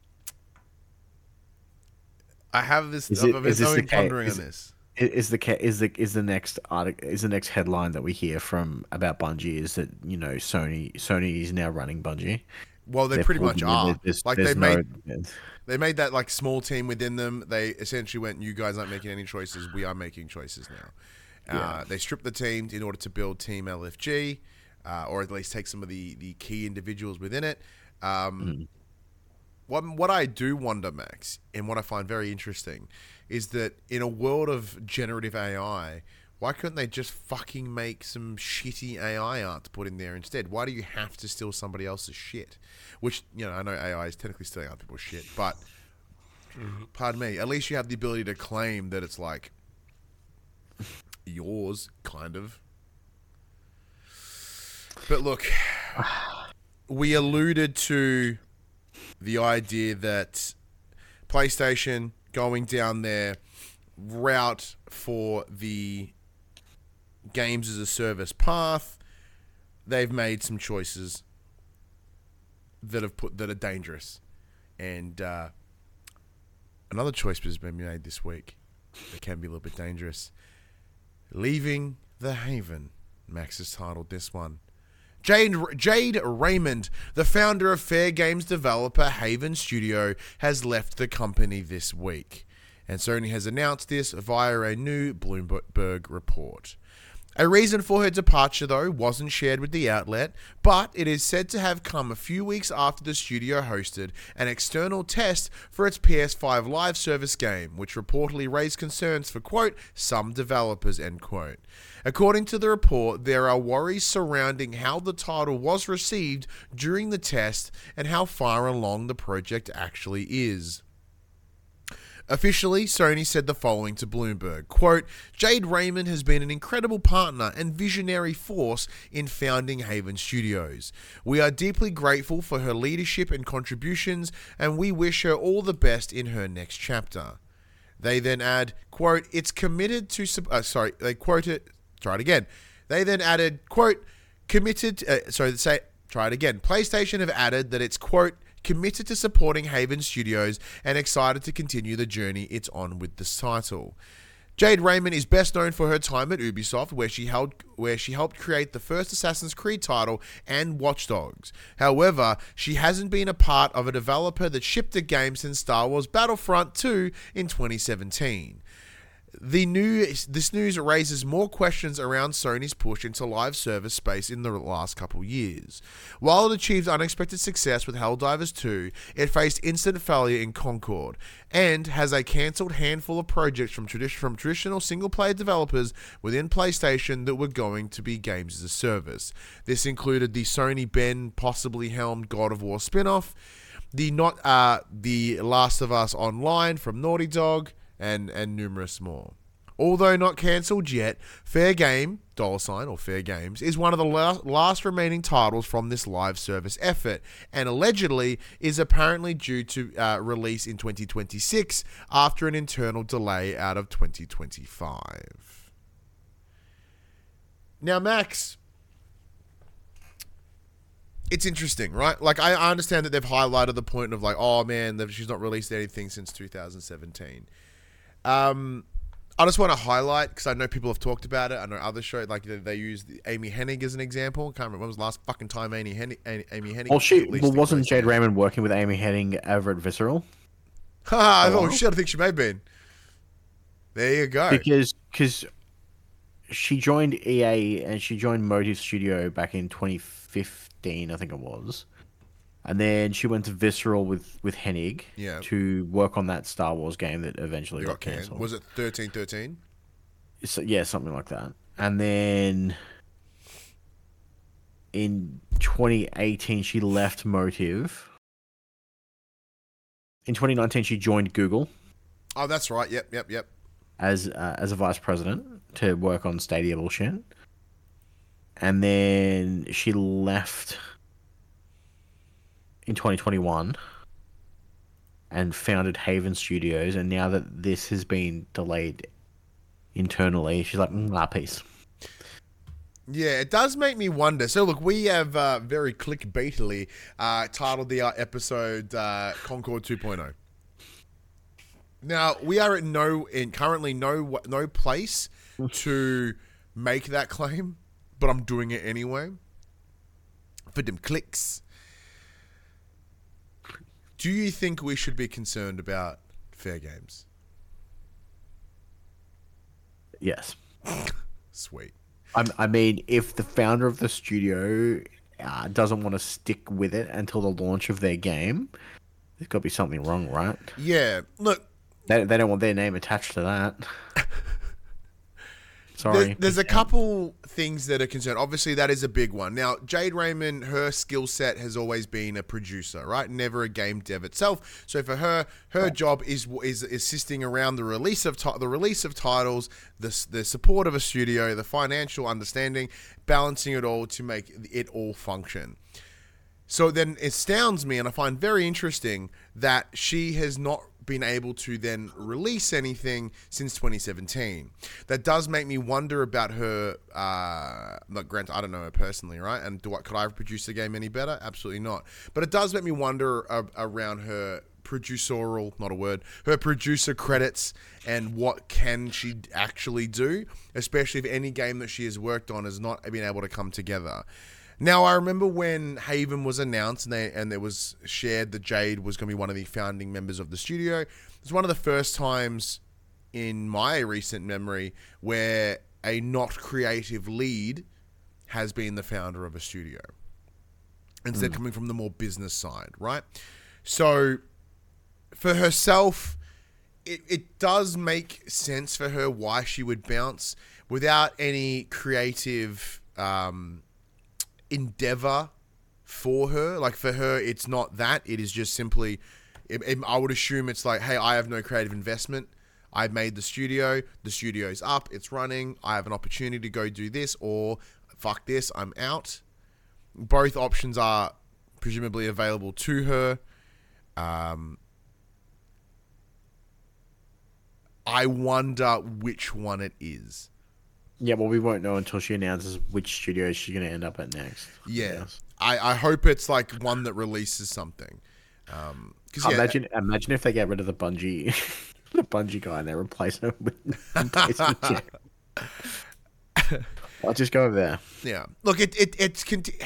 I have this... Is it, I've is been this pondering is, on this. Is the is the is the next article is the next headline that we hear from about Bungie is that, you know, Sony Sony is now running Bungie? Well, they They're pretty much are. There's, like there's they no, made they made that, like, small team within them. They essentially went, "You guys aren't making any choices. We are making choices now." Yeah. Uh, they stripped the team in order to build Team L F G, uh, or at least take some of the, the key individuals within it. Um, mm. What what I do wonder, Max, and what I find very interesting, is that in a world of generative A I, why couldn't they just fucking make some shitty A I art to put in there instead? Why do you have to steal somebody else's shit? Which, you know, I know A I is technically stealing other people's shit, but pardon me, at least you have the ability to claim that it's, like, yours, kind of. But look, we alluded to the idea that PlayStation going down their route for the games as a service path, they've made some choices that have put that are dangerous, and uh, another choice has been made this week that can be a little bit dangerous. Leaving the Haven. Max has titled this one. Jade, Jade Raymond, the founder of Fair Games developer Haven Studio, has left the company this week, and Sony has announced this via a new Bloomberg report. A reason for her departure, though, wasn't shared with the outlet, but it is said to have come a few weeks after the studio hosted an external test for its P S five live service game, which reportedly raised concerns for, quote, some developers, end quote. According to the report, there are worries surrounding how the title was received during the test and how far along the project actually is. Officially, Sony said the following to Bloomberg, quote, Jade Raymond has been an incredible partner and visionary force in founding Haven Studios. We are deeply grateful for her leadership and contributions, and we wish her all the best in her next chapter. They then add, quote, it's committed to, uh, sorry, they quote it, try it again. They then added, quote, committed, uh, sorry, say, try it again. PlayStation have added that it's, quote, committed to supporting Haven Studios and excited to continue the journey it's on with this title. Jade Raymond is best known for her time at Ubisoft, where she held, where she helped create the first Assassin's Creed title and Watch Dogs. However, she hasn't been a part of a developer that shipped a game since Star Wars Battlefront two in twenty seventeen. The new this news raises more questions around Sony's push into live service space in the last couple years. While it achieved unexpected success with Helldivers two, it faced instant failure in Concord and has a cancelled handful of projects from, tradi- from traditional single-player developers within PlayStation that were going to be games as a service. This included the Sony Ben possibly helmed God of War spin-off, the not uh, the Last of Us Online from Naughty Dog, and and numerous more. Although not cancelled yet, Fair Game, dollar sign or Fair Games, is one of the last, last remaining titles from this live service effort, and allegedly is apparently due to uh, release in twenty twenty-six after an internal delay out of twenty twenty-five. Now, Max, it's interesting, right? Like, I understand that they've highlighted the point of like, oh man, she's not released anything since two thousand seventeen. Um, I just want to highlight, because I know people have talked about it. I know other shows, like they, they use Amy Hennig as an example. I can't remember when was the last fucking time Amy Hennig. Amy Hennig. Well, she well, wasn't Jade Raymond working with Amy Hennig over at Visceral? Ha! Oh, shit! I think she may have been. There you go. Because because she joined E A and she joined Motive Studio back in twenty fifteen, I think it was. And then she went to Visceral with, with Hennig yeah. to work on that Star Wars game that eventually got, got cancelled. Was it thirteen thirteen? So, yeah, something like that. And then in twenty eighteen, she left Motive. In twenty nineteen, she joined Google. Oh, that's right. Yep, yep, yep. As uh, as a vice president to work on Stadia bullshit. And then she left in twenty twenty-one and founded Haven Studios, and now that this has been delayed internally, she's like, mm, ah, peace. Yeah, it does make me wonder. So look, we have uh, very clickbaitily uh, titled the uh, episode uh, Concord two point oh. Now, we are at no, in currently no no place to make that claim, but I'm doing it anyway for them clicks. Do you think we should be concerned about Fair Games? Yes. Sweet. I'm, I mean, if the founder of the studio uh, doesn't want to stick with it until the launch of their game, there's got to be something wrong, right? Yeah. Look. They, they don't want their name attached to that. Sorry. There, there's a couple things that are concerned. Obviously, that is a big one. Now, Jade Raymond, her skill set has always been a producer, right? Never a game dev itself. So for her, her oh. job is is assisting around the release of the release of titles, the the support of a studio, the financial understanding, balancing it all to make it all function. So then it astounds me, and I find very interesting that she has not been able to then release anything since twenty seventeen. That does make me wonder about her. Uh, like, granted, I don't know her personally, right? And do I, could I have produced the game any better? Absolutely not. But it does make me wonder uh, around her producerial, not a word, her producer credits and what can she actually do, especially if any game that she has worked on has not been able to come together. Now, I remember when Haven was announced and, they, and it was shared that Jade was going to be one of the founding members of the studio. It's one of the first times in my recent memory where a not creative lead has been the founder of a studio, instead mm. coming from the more business side, right? So for herself, it, it does make sense for her why she would bounce without any creative um, endeavor for her. Like, for her, it's not that. It is just simply, It, it, I would assume it's like, hey, I have no creative investment. I've made the studio. The studio's up. It's running. I have an opportunity to go do this, or fuck this, I'm out. Both options are presumably available to her. Um, I wonder which one it is. Yeah, well, we won't know until she announces which studio she's going to end up at next. Yeah. Yes. I, I hope it's like one that releases something. Um, cause yeah, imagine, imagine if they get rid of the Bungie, the Bungie guy, and they replace him with, replace him with Jack. I'll just go over there. Yeah. Look, it, it it's conti-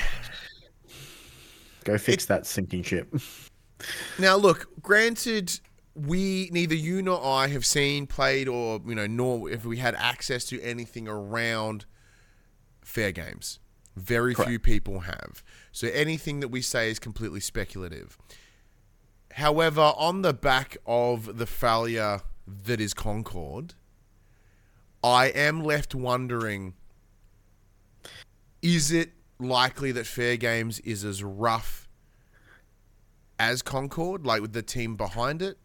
go fix it, that sinking ship. Now, look, granted, we neither you nor I have seen, played, or you know, nor if we had access to anything around Fair Games. Very Correct. few people have. So anything that we say is completely speculative. However, on the back of the failure that is Concord, I am left wondering, is it likely that Fair Games is as rough as Concord, like with the team behind it?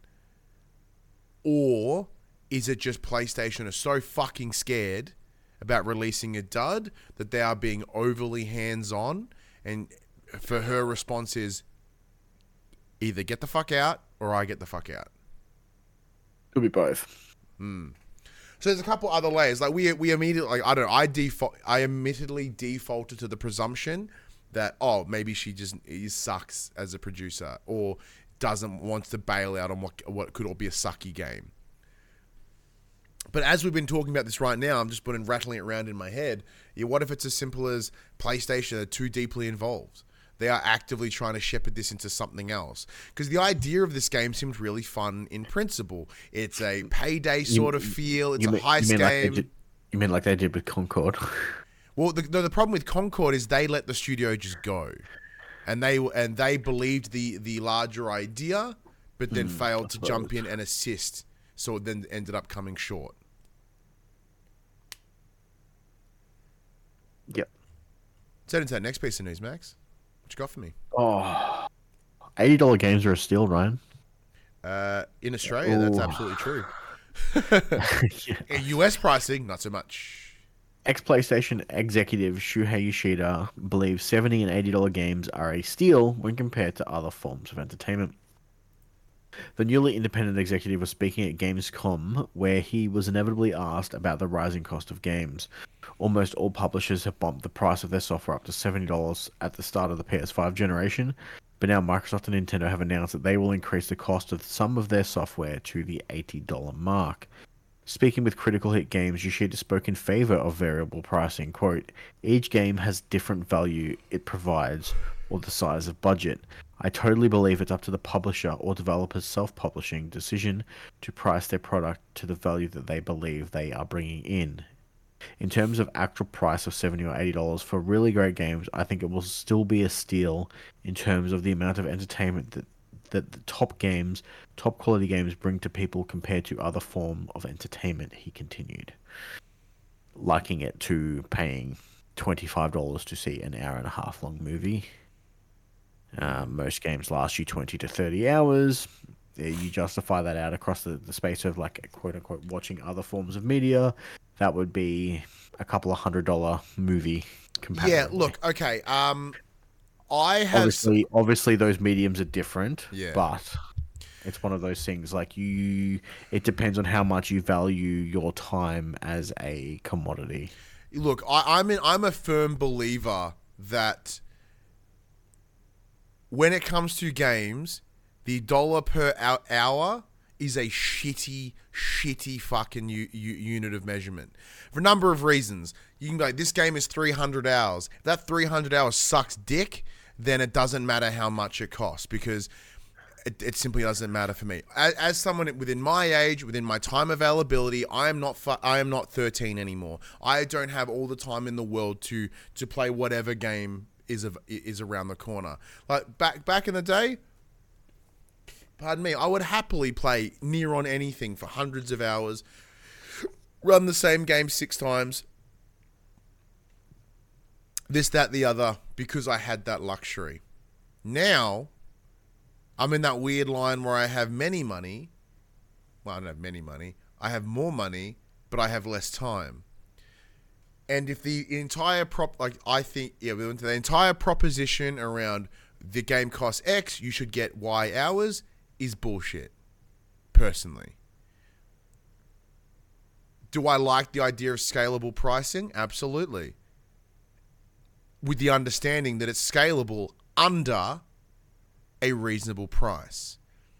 Or is it just PlayStation are so fucking scared about releasing a dud that they are being overly hands-on, and for her response is either get the fuck out or I get the fuck out? Could be both. Hmm. So there's a couple other layers. Like we we immediately, like I don't know, I default I admittedly defaulted to the presumption that, oh, maybe she just is sucks as a producer or doesn't wants to bail out on what what could all be a sucky game. But as we've been talking about this right now, I'm just putting rattling it around in my head. Yeah, what if it's as simple as PlayStation are too deeply involved? They are actively trying to shepherd this into something else. Because the idea of this game seems really fun in principle. It's a payday sort You- of feel. It's you a mean- heist you mean like they game. did- you mean like they did with Concord? Well, the, the the problem with Concord is they let the studio just go, and they and they believed the the larger idea, but then failed to jump in and assist. So it then ended up coming short. Yep. Let's head into that next piece of news, Max. What you got for me? Oh, eighty dollar games are a steal, Ryan. Uh, in Australia, that's Ooh. absolutely true. Yeah. In U S pricing, not so much. Ex-PlayStation executive Shuhei Yoshida believes seventy and eighty dollar games are a steal when compared to other forms of entertainment. The newly independent executive was speaking at Gamescom, where he was inevitably asked about the rising cost of games. Almost all publishers have bumped the price of their software up to seventy dollars at the start of the P S five generation, but now Microsoft and Nintendo have announced that they will increase the cost of some of their software to the eighty dollar mark. Speaking with Critical Hit Games, Yoshida spoke in favor of variable pricing. Quote, each game has different value it provides or the size of budget. I totally believe it's up to the publisher or developer's self-publishing decision to price their product to the value that they believe they are bringing in. In terms of actual price of seventy dollars or eighty dollars for really great games, I think it will still be a steal in terms of the amount of entertainment that that the top games, top quality games bring to people compared to other form of entertainment, he continued. Liking it to paying twenty-five dollars to see an hour and a half long movie. Um, most games last you twenty to thirty hours. You justify that out across the, the space of like quote unquote watching other forms of media. That would be a couple of hundred dollar movie comparatively. Yeah, look, okay. Um, I have obviously, obviously those mediums are different. Yeah. But it's one of those things like you. It depends on how much you value your time as a commodity. Look, I, I'm in, I'm a firm believer that when it comes to games, the dollar per hou- hour is a shitty, shitty fucking u- u- unit of measurement for a number of reasons. You can be like, this game is three hundred hours. If that three hundred hours sucks dick, then it doesn't matter how much it costs because it, it simply doesn't matter for me. As, as someone within my age, within my time availability, I am not fu- I am not thirteen anymore. I don't have all the time in the world to to play whatever game is of, is around the corner. Like back back in the day, pardon me, I would happily play near on anything for hundreds of hours, run the same game six times, this, that, the other, because I had that luxury. Now, I'm in that weird line where I have many money. Well, I don't have many money. I have more money, but I have less time. And if the entire prop, like I think, yeah, the entire proposition around the game costs X, you should get Y hours is bullshit, personally. Do I like the idea of scalable pricing? Absolutely. With the understanding that it's scalable under a reasonable price.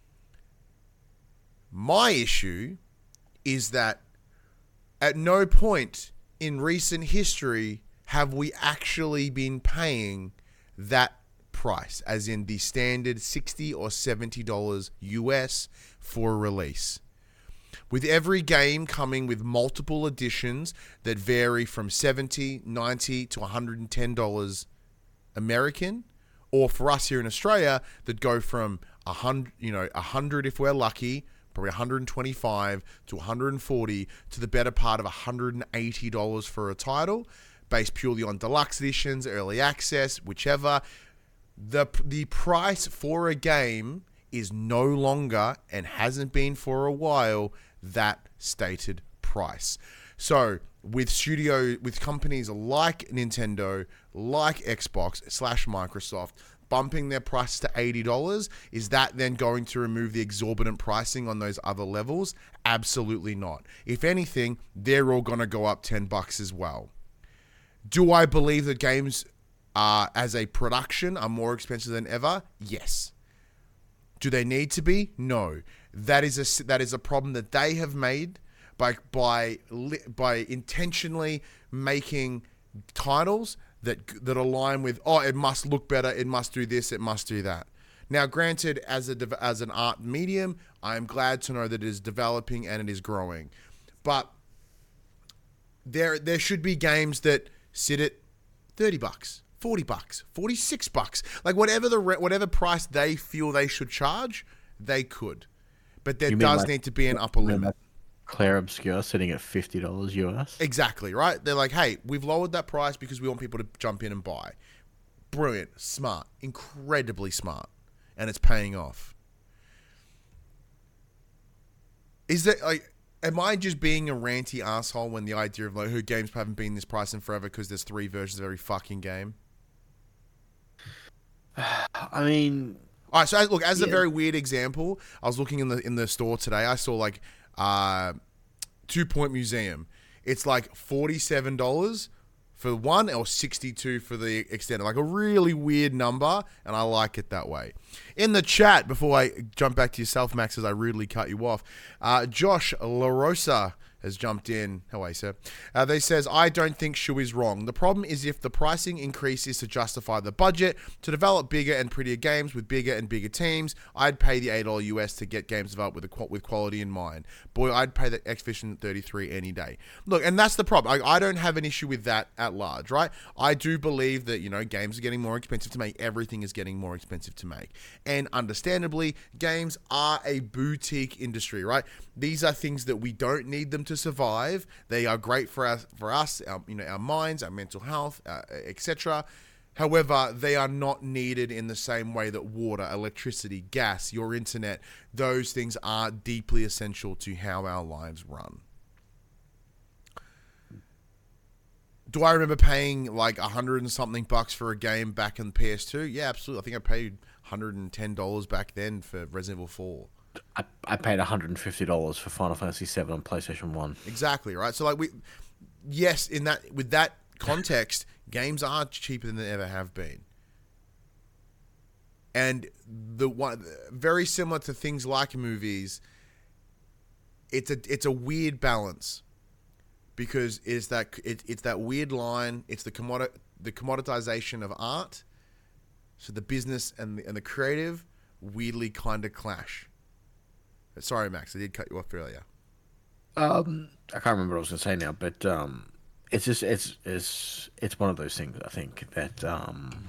My issue is that at no point in recent history have we actually been paying that price, as in the standard sixty or seventy dollars U S for a release. With every game coming with multiple editions that vary from seventy dollars, ninety dollars to one hundred ten dollars American, or for us here in Australia that go from one hundred, you know, one hundred if we're lucky, probably one hundred twenty-five to one hundred forty to the better part of one hundred eighty dollars for a title, based purely on deluxe editions, early access, whichever. The the price for a game is no longer, and hasn't been for a while, that stated price. So with studio, with companies like Nintendo, like Xbox slash Microsoft, bumping their prices to eighty dollars, is that then going to remove the exorbitant pricing on those other levels? Absolutely not. If anything, they're all going to go up ten bucks as well. Do I believe that games uh, as a production are more expensive than ever? Yes. Do they need to be? No. That is a that is a problem that they have made by by by intentionally making titles that that align with, oh, it must look better, it must do this, it must do that. Now, granted, as a as an art medium, I am glad to know that it is developing and it is growing, but there there should be games that sit at thirty bucks, forty bucks, forty-six bucks, like whatever the whatever price they feel they should charge, they could. But there does like, need to be an upper limit. Claire Obscure sitting at fifty dollars U S. Exactly, right? They're like, hey, we've lowered that price because we want people to jump in and buy. Brilliant, smart, incredibly smart, and it's paying off. Is that like, am I just being a ranty asshole when the idea of like, who games haven't been this price in forever because there's three versions of every fucking game? I mean, all right. So look, as yeah. a very weird example, I was looking in the in the store today. I saw like uh, Two Point Museum. It's like forty-seven dollars for one, or sixty-two for the extended. Like a really weird number, and I like it that way. In the chat, before I jump back to yourself, Max, as I rudely cut you off, uh, Josh LaRosa has jumped in. How are you, sir? Uh, they says, I don't think Shu is wrong. The problem is if the pricing increase is to justify the budget to develop bigger and prettier games with bigger and bigger teams, I'd pay the eight dollars U S to get games developed with a, with quality in mind. Boy, I'd pay the X-Vision thirty-three any day. Look, and that's the problem. I, I don't have an issue with that at large, right? I do believe that, you know, games are getting more expensive to make. Everything is getting more expensive to make. And understandably, games are a boutique industry, right? These are things that we don't need them to survive. They are great for us, for us, our, you know, our minds, our mental health, uh, et cetera. However, they are not needed in the same way that water, electricity, gas, your internet, those things are deeply essential to how our lives run. Do I remember paying like a hundred and something bucks for a game back in the P S two? Yeah, absolutely. I think I paid one hundred ten dollars back then for Resident Evil four. I, I paid one hundred fifty dollars for Final Fantasy seven on PlayStation one. Exactly, right? So like we, yes, in that, with that context, games are cheaper than they ever have been. And the one, very similar to things like movies, it's a it's a weird balance, because it's that it, it's that weird line. It's the commodi- the commoditization of art. So the business and the, and the creative weirdly kind of clash. Sorry, Max, I did cut you off earlier. Um, I can't remember what I was going to say now, but um, it's just it's it's it's one of those things. I think that um,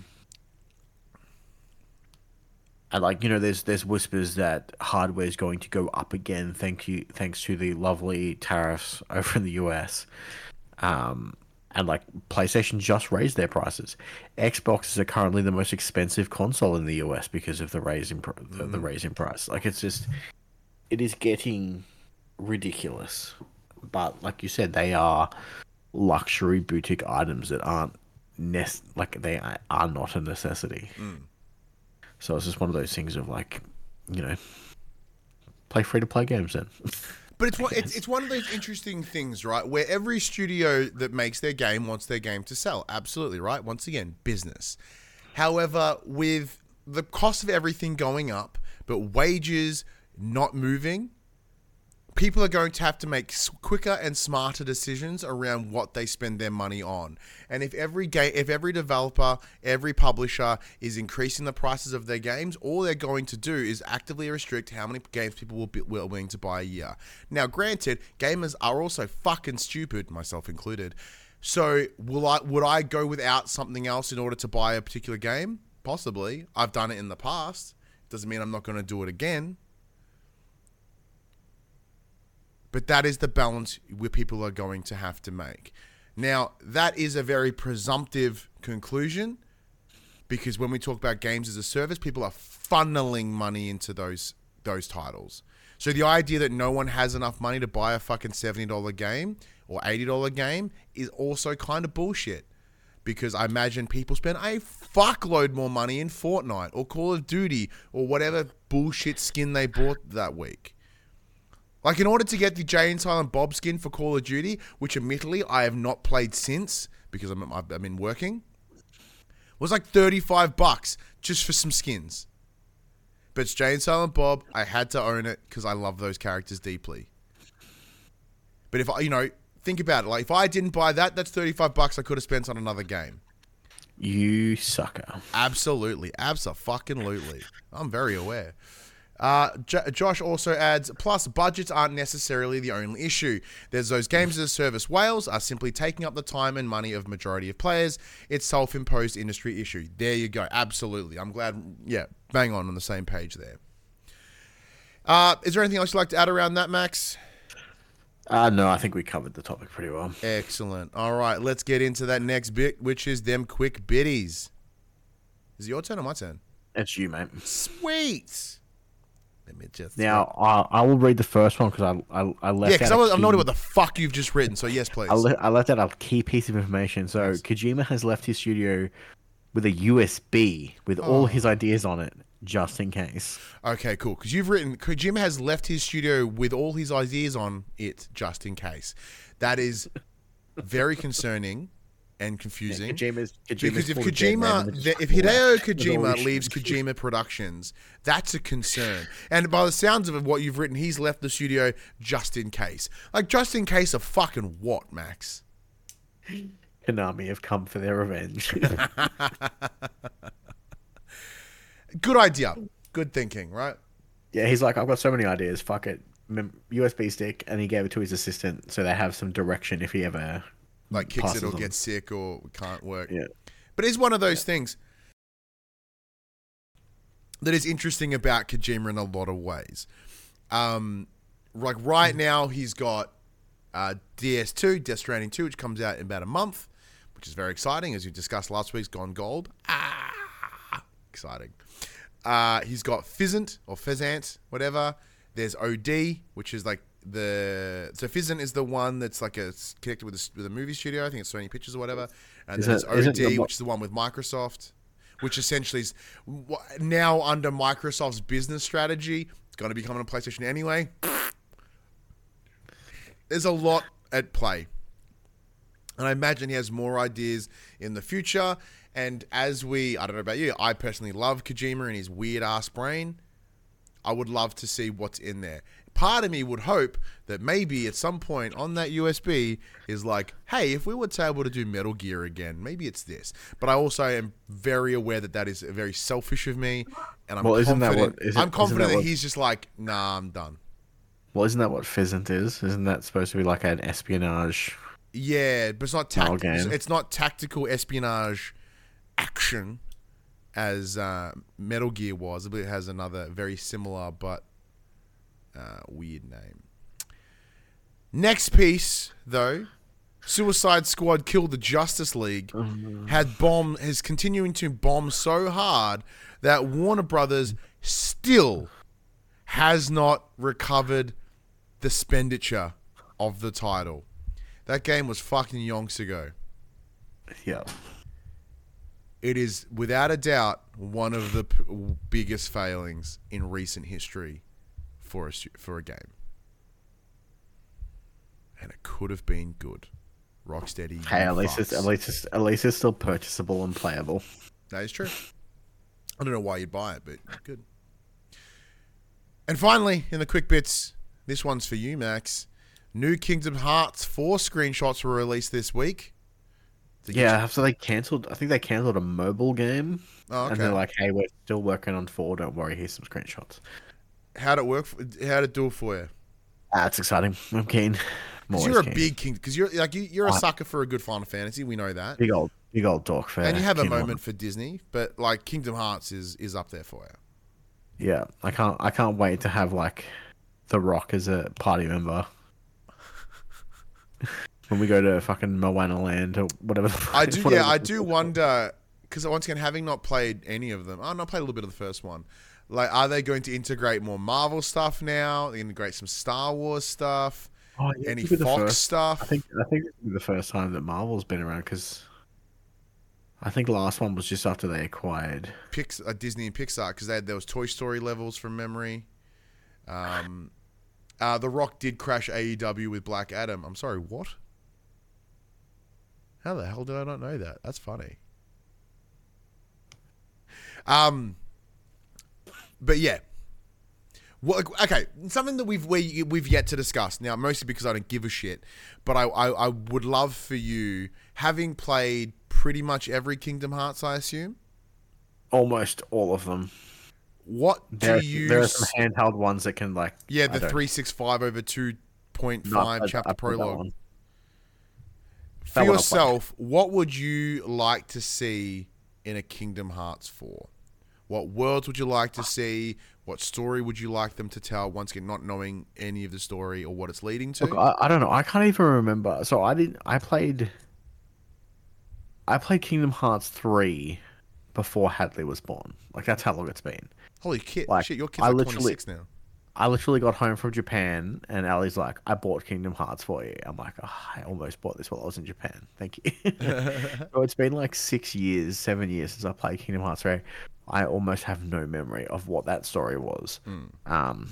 I like you know there's there's whispers that hardware is going to go up again. Thank you, thanks to the lovely tariffs over in the U S. Um, And like PlayStation just raised their prices. Xboxes are currently the most expensive console in the U S because of the raise in pr- the, the raise in price. Like it's just, it is getting ridiculous. But like you said, they are luxury boutique items that aren't nec- like they are are not a necessity. Mm. So it's just one of those things of like, you know, play free to play games then. But it's one, it's, it's one of those interesting things, right? Where every studio that makes their game wants their game to sell. Absolutely, right? Once again, business. However, with the cost of everything going up, but wages not moving, people are going to have to make quicker and smarter decisions around what they spend their money on. And if every game, if every developer, every publisher is increasing the prices of their games, all they're going to do is actively restrict how many games people will be willing to buy a year. Now, granted, gamers are also fucking stupid, myself included. So, will I would I go without something else in order to buy a particular game? Possibly. I've done it in the past. Doesn't mean I'm not going to do it again. But that is the balance where people are going to have to make. Now, that is a very presumptive conclusion because when we talk about games as a service, people are funneling money into those those titles. So the idea that no one has enough money to buy a fucking seventy dollars game or eighty dollars game is also kind of bullshit. Because I imagine people spend a fuckload more money in Fortnite or Call of Duty or whatever bullshit skin they bought that week. Like, in order to get the Jay and Silent Bob skin for Call of Duty, which admittedly I have not played since because I'm, I've been working, was like thirty-five bucks just for some skins. But it's Jay and Silent Bob. I had to own it because I love those characters deeply. But if I, you know, think about it. Like, if I didn't buy that, that's thirty-five bucks I could have spent on another game. You sucker. Absolutely. Abso-fucking-lutely. I'm very aware. Uh, J- Josh also adds, plus budgets aren't necessarily the only issue. There's those games as a service whales are simply taking up the time and money of majority of players. It's self-imposed industry issue. There you go. Absolutely. I'm glad. Yeah, bang on on the same page there. Uh, is there anything else you'd like to add around that, Max? Uh, no, I think we covered the topic pretty well. Excellent. All right, let's get into that next bit, which is them quick biddies. Is it your turn or my turn? It's you, mate. Sweet. Let me just now, I, I will read the first one because I, I, I left yeah, because out I'm key, not what the fuck you've just written. So yes, please. I, le- I left out a key piece of information. So Yes. Kojima has left his studio with a U S B with all Oh. his ideas on it, just in case. Okay, cool. Because you've written Kojima has left his studio with all his ideas on it, just in case. That is very concerning and confusing. Kojima's, Kojima's Because if pulled a dead man Kojima, and the, just if Hideo left with all Kojima his leaves shit. Kojima Productions, that's a concern. And by the sounds of it, what you've written, he's left the studio just in case. Like, just in case of fucking what, Max? Konami have come for their revenge. Good idea. Good thinking, right? Yeah, he's like, I've got so many ideas. Fuck it. Mem- U S B stick, and he gave it to his assistant so they have some direction if he ever Like, kicks passes it or on. gets sick or can't work. Yeah. But it's one of those things that is interesting about Kojima in a lot of ways. Um, like right now, he's got uh, D S two, Death Stranding two, which comes out in about a month, which is very exciting. As we discussed last week's Gone Gold. Ah, exciting. Uh, he's got Fizzant or Fezant, whatever. There's O D, which is like the so Fizzant is the one that's like a it's connected with a, with a movie studio. I think it's Sony Pictures or whatever. And Is then it- there's isn't O D, the mo- which is the one with Microsoft, which essentially is wh- now under Microsoft's business strategy. It's going to be coming on PlayStation anyway. There's a lot at play. And I imagine he has more ideas in the future. And as we, I don't know about you, I personally love Kojima and his weird ass brain. I would love to see what's in there. Part of me would hope that maybe at some point on that U S B is like, hey, if we were to able to do Metal Gear again, maybe it's this. But I also am very aware that that is very selfish of me. And I'm Well, isn't that confident, what- is it- I'm confident isn't that that what- he's just like, nah, I'm done. Well, isn't that what Fizzant is? Isn't that supposed to be like an espionage? Yeah, but it's not Style tact- it's, game. it's not tactical espionage action as uh, Metal Gear was. I believe it has another very similar but uh, weird name. Next piece, though, Suicide Squad killed the Justice League, had bomb is continuing to bomb so hard that Warner Brothers still has not recovered the expenditure of the title. That game was fucking yonks ago. Yeah. It is without a doubt one of the p- biggest failings in recent history for a stu- for a game, and it could have been good. Rocksteady. Hey, you at least fucks. it's at least it's at least it's still purchasable and playable. That is true. I don't know why you'd buy it, but good. And finally, in the quick bits, this one's for you, Max. New Kingdom Hearts four screenshots were released this week. Did you Yeah, check- so they cancelled. I think they cancelled a mobile game, Oh, and they're okay. like, "Hey, we're still working on four. Don't worry. Here's some screenshots." How'd it work? For, how'd it do it for you? That's exciting. I'm keen. I'm Because always you're a keen. big king. Because you're like you, you're a Uh, sucker for a good Final Fantasy. We know that. big old, big old dork for. And you have a Kingdom moment for Disney, but like Kingdom Hearts is is up there for you. Yeah, I can't. I can't wait to have like The Rock as a party member when we go to fucking Moana Land or whatever. the I fuck- do, whatever yeah, I the- do wonder because once again, having not played any of them, oh, no, I played a little bit of the first one. Like, are they going to integrate more Marvel stuff now? Integrate some Star Wars stuff? Oh, yeah, Any this will be the Fox first- stuff? I think. I think this will be the first time that Marvel's been around because I think the last one was just after they acquired. Pix, uh, Disney and Pixar because they had there was Toy Story levels from memory. Um, uh, The Rock did crash A E W with Black Adam. I'm sorry, what? How the hell did I not know that? That's funny. Um, but yeah. Well, okay, something that we've we, we've yet to discuss now, mostly because I don't give a shit. But I, I I would love for you, having played pretty much every Kingdom Hearts, I assume. Almost all of them. What There, do you? there are s- some handheld ones that can like. Yeah, I the don't- three sixty-five over two point no, five I- I chapter played that prologue. one. For That one I played. yourself, what would you like to see in a Kingdom Hearts four? What worlds would you like to see? What story would you like them to tell? Once again, not knowing any of the story or what it's leading to. Look, I, I don't know. I can't even remember. So I didn't. I played. I played Kingdom Hearts three before Hadley was born. Like that's how long it's been. Holy kid, like, shit! Your kid's I like literally- twenty-six now. I literally got home from Japan, and Ali's like, "I bought Kingdom Hearts for you." I'm like, oh, "I almost bought this while I was in Japan. Thank you." So it's been like six years, seven years since I played Kingdom Hearts three. I almost have no memory of what that story was. Mm. Um,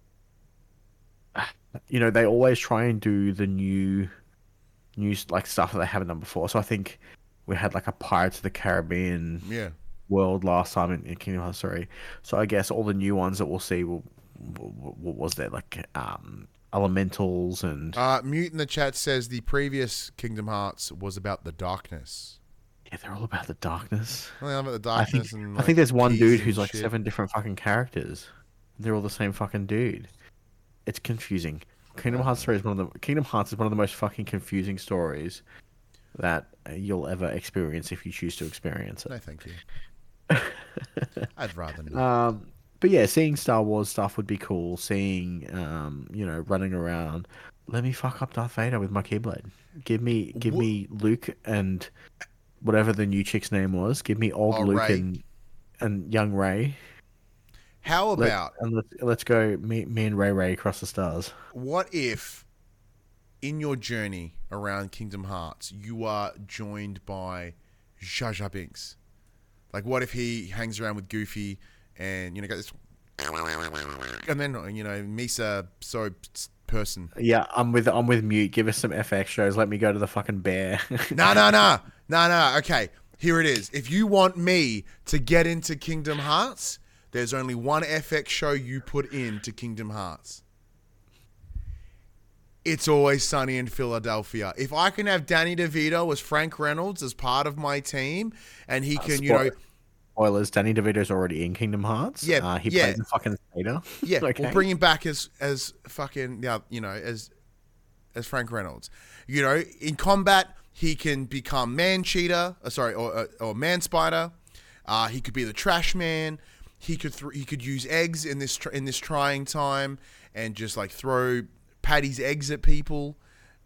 you know, they always try and do the new, new like stuff that they haven't done before. So I think we had like a Pirates of the Caribbean Yeah. world last time in, in Kingdom Hearts three. So I guess all the new ones that we'll see will, what was there like um elementals and Uh, Mute in the chat says the previous Kingdom Hearts was about the darkness. yeah, they're all about the darkness. Well, about the I darkness think and I like, think there's one keys dude and who's like shit. seven different fucking characters. They're all the same fucking dude. It's confusing. Kingdom Hearts three is one of the Kingdom Hearts is one of the most fucking confusing stories that uh, you'll ever experience if you choose to experience No, it. thank you. I'd rather not. Um, but yeah, seeing Star Wars stuff would be cool. Seeing, um, you know, running around. Let me fuck up Darth Vader with my Keyblade. Give me, give Wha- me Luke and whatever the new chick's name was. Give me old Oh, Luke Rey. and and young Ray. How Let- about and let's let's go me, me and Ray Ray across the stars. what if in your journey around Kingdom Hearts you are joined by Jar Jar Binks? Like, what if he hangs around with Goofy and, you know, got this, and then, you know, Misa so person. Yeah, I'm with I'm with Mute. Give us some F X shows. Let me go to the fucking bear. No, no, no, no, no. Okay, here it is. If you want me to get into Kingdom Hearts, there's only one F X show you put into Kingdom Hearts. It's Always Sunny in Philadelphia. If I can have Danny DeVito as Frank Reynolds as part of my team, and he can, you know, Spoilers: Danny DeVito's already in Kingdom Hearts. Yeah, uh, he yeah. plays the fucking Vader. yeah, Okay. we'll bring him back as as fucking yeah, you know, as as Frank Reynolds. You know, in combat, he can become Man Cheetah, uh, sorry, or uh, or Man Spider. Uh, he could be the Trash Man. He could th- he could use eggs in this tr- in this trying time and just like throw Patty's eggs at people.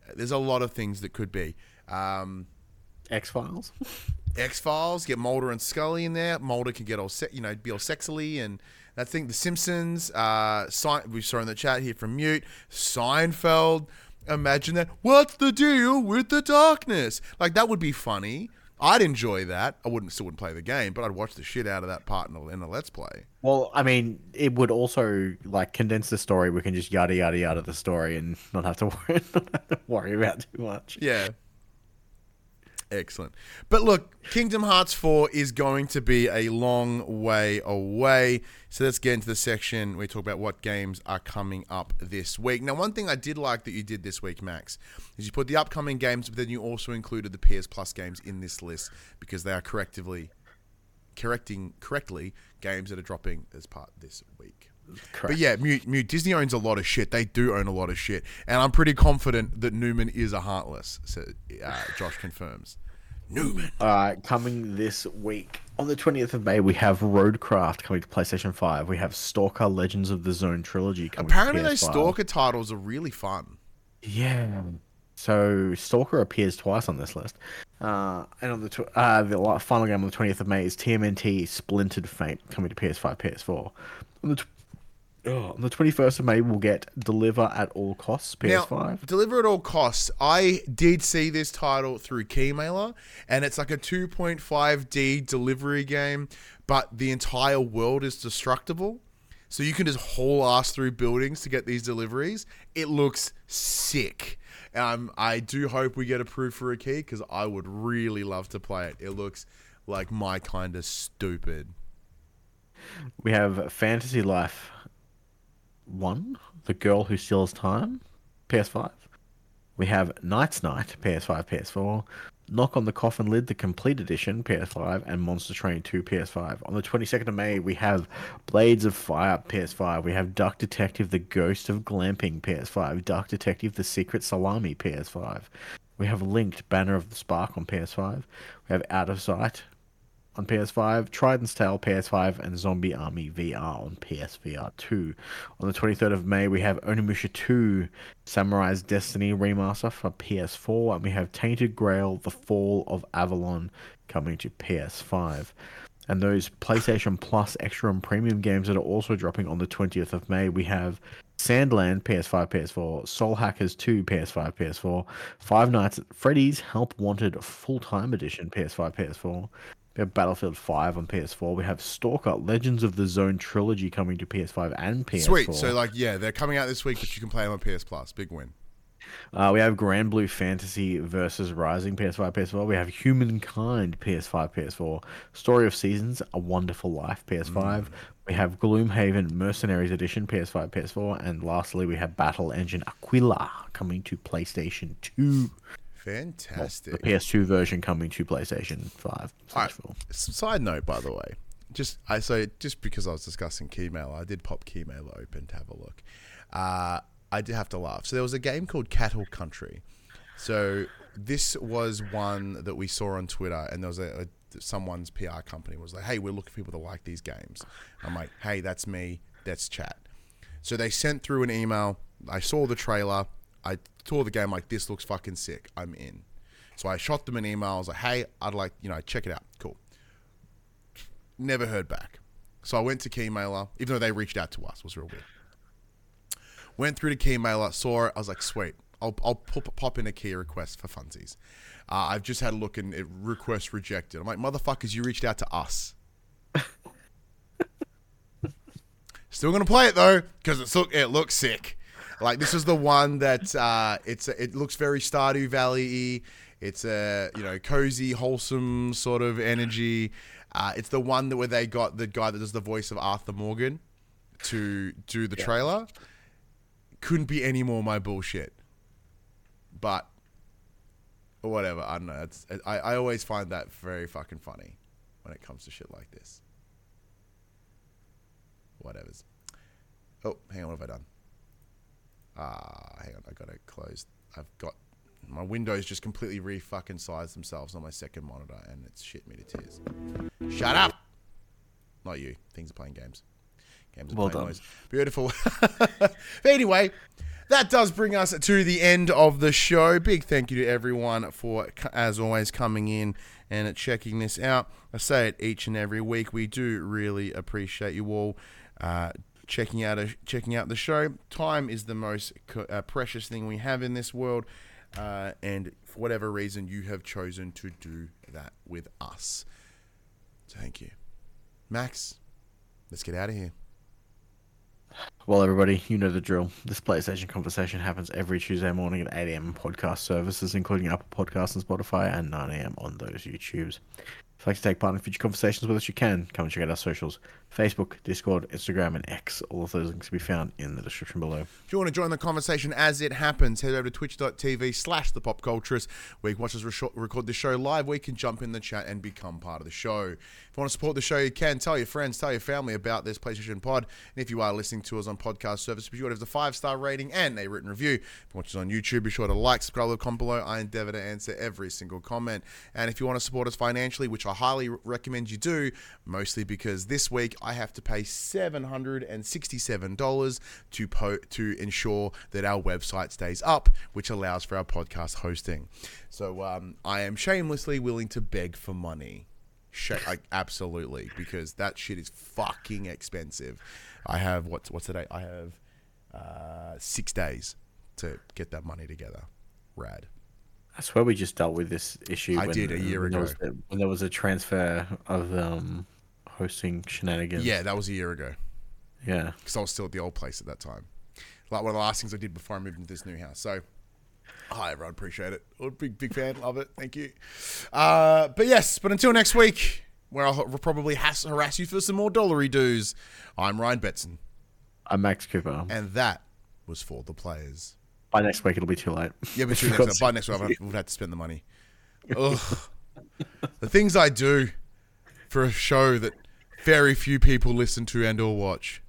There's a lot of things that could be. Um, X-Files. X-Files, get Mulder and Scully in there. Mulder can get all, se- you know, be all sexily, and that thing. The Simpsons. Uh, Se- we saw in the chat here from Mute. Seinfeld. Imagine that. What's the deal with the darkness? Like, that would be funny. I'd enjoy that. I wouldn't still wouldn't play the game, but I'd watch the shit out of that part in a, in a Let's Play. Well, I mean, it would also like condense the story. We can just yada yada yada the story and not have to worry, not have to worry about too much. Yeah. Excellent. But look, Kingdom Hearts four is going to be a long way away. So let's get into the section where we talk about what games are coming up this week. Now, one thing I did like that you did this week, Max, is you put the upcoming games, but then you also included the P S Plus games in this list because they are correctively correcting correctly games that are dropping as part this week. Correct. But yeah, Mute, Mute, Disney owns a lot of shit. They do own a lot of shit. And I'm pretty confident that Newman is a Heartless, so uh, Josh confirms. Newman. All right, coming this week. On the twentieth of May, we have Roadcraft coming to PlayStation five. We have Stalker Legends of the Zone Trilogy coming Apparently to P S five. those Stalker titles are really fun. Yeah. So Stalker appears twice on this list. Uh, and on the tw- uh, the la- final game on the twentieth of May is T M N T Splintered Fate coming to P S five, P S four. On the tw- oh, on the twenty-first of May, we'll get Deliver at All Costs, P S five. Now, Deliver at All Costs. I did see this title through Keymailer, and it's like a two point five D delivery game, but the entire world is destructible. So you can just haul ass through buildings to get these deliveries. It looks sick. Um, I do hope we get approved for a key because I would really love to play it. It looks like my kind of stupid. We have Fantasy Life one, The Girl Who Steals Time, P S five. We have Night's Night, P S five, P S four. Knock on the Coffin Lid, the Complete Edition, P S five, and Monster Train two, P S five. On the twenty-second of May, we have Blades of Fire, P S five. We have Duck Detective, The Ghost of Glamping, P S five. Duck Detective, The Secret Salami, P S five. We have Linked, Banner of the Spark on P S five. We have Out of Sight on P S five, Trident's Tale, P S five, and Zombie Army V R on P S V R two. On the twenty-third of May, we have Onimusha two, Samurai's Destiny Remaster for P S four, and we have Tainted Grail, The Fall of Avalon coming to P S five. And those PlayStation Plus Extra and Premium games that are also dropping on the twentieth of May, we have Sandland, P S five, P S four, Soul Hackers two, P S five, P S four, Five Nights at Freddy's Help Wanted Full-Time Edition, P S five, P S four. We have Battlefield five on P S four. We have Stalker Legends of the Zone Trilogy coming to P S five and P S four. Sweet. So, like, yeah, they're coming out this week, but you can play them on P S Plus. Big win. Uh, we have Grand Blue Fantasy versus Rising, P S five, P S four. We have Humankind, P S five, P S four. Story of Seasons, A Wonderful Life, P S five. Mm. We have Gloomhaven Mercenaries Edition, P S five, P S four. And lastly, we have Battle Engine Aquila coming to PlayStation two. Fantastic. Well, the P S two version coming to PlayStation five. All right. Side note, by the way, just I so just because I was discussing Keymailer, I did pop Keymailer open to have a look. Uh, I did have to laugh. So there was a game called Cattle Country. So this was one that we saw on Twitter, and there was a, a someone's P R company was like, "Hey, we're looking for people that like these games." I'm like, "Hey, that's me. That's chat." So they sent through an email. I saw the trailer. I saw the game, like, this looks fucking sick. I'm in. So I shot them an email. I was like, hey, I'd like, you know, check it out. Cool. Never heard back. So I went to Keymailer, even though they reached out to us. It was real weird. Went through to Keymailer, saw it. I was like, sweet. I'll, I'll pop, pop in a key request for funsies. Uh, I've just had a look and it request rejected. I'm like, motherfuckers, you reached out to us. Still going to play it, though, because it, look, it looks sick. Like, this is the one that uh, it's a, it looks very Stardew Valley-y. It's a, you know, cozy, wholesome sort of energy. Uh, it's the one that where they got the guy that does the voice of Arthur Morgan to do the yeah. trailer. Couldn't be any more my bullshit. But whatever, I don't know. It's, I, I always find that very fucking funny when it comes to shit like this. Whatever's. Oh, hang on, what have I done? Ah, uh, hang on, I got it closed. I've got my windows just completely re-fucking sized themselves on my second monitor, and it's shit me to tears. Shut up! Not you. Things are playing games. Games are well playing done. noise. Beautiful. But anyway, that does bring us to the end of the show. Big thank you to everyone for, as always, coming in and checking this out. I say it each and every week. We do really appreciate you all uh, checking out a, checking out the show. Time is the most uh, precious thing we have in this world, uh, and for whatever reason, you have chosen to do that with us. So thank you. Max, let's get out of here. Well, everybody, you know the drill. This PlayStation Conversation happens every Tuesday morning at eight a.m. on podcast services, including Apple Podcasts and Spotify, and nine a.m. on those YouTubes. If you'd like to take part in future conversations with us, you can. Come and check out our socials. Facebook, Discord, Instagram, and X. All of those links can be found in the description below. If you want to join the conversation as it happens, head over to twitch.tv slash the popculturist, where you can watch us re- record the show live, where you can jump in the chat and become part of the show. If you want to support the show, you can. Tell your friends, tell your family about this PlayStation Pod. And if you are listening to us on podcast service, be sure to have a five-star rating and a written review. If you watch us on YouTube, be sure to like, subscribe, or comment below. I endeavor to answer every single comment. And if you want to support us financially, which I highly recommend you do, mostly because this week I have to pay seven hundred sixty-seven dollars to po- to ensure that our website stays up, which allows for our podcast hosting. So um, I am shamelessly willing to beg for money. Sh- like, absolutely, because that shit is fucking expensive. I have, what's, what's the date? I have uh, six days to get that money together. Rad. I swear we just dealt with this issue. I when, did a year when ago. There was, when there was a transfer of um, hosting shenanigans. Yeah, that was a year ago. Yeah. Because I was still at the old place at that time. Like one of the last things I did before I moved into this new house. So, hi everyone, appreciate it. Oh, big, big fan, love it, thank you. Uh, but yes, but until next week, where I'll probably has- harass you for some more dollary dues, I'm Ryan Betson. I'm Max Cooper. And that was For the Players. By next week, it'll be too late. Yeah, but next week, by next week, we've had to spend the money. Ugh. The things I do for a show that very few people listen to and or watch.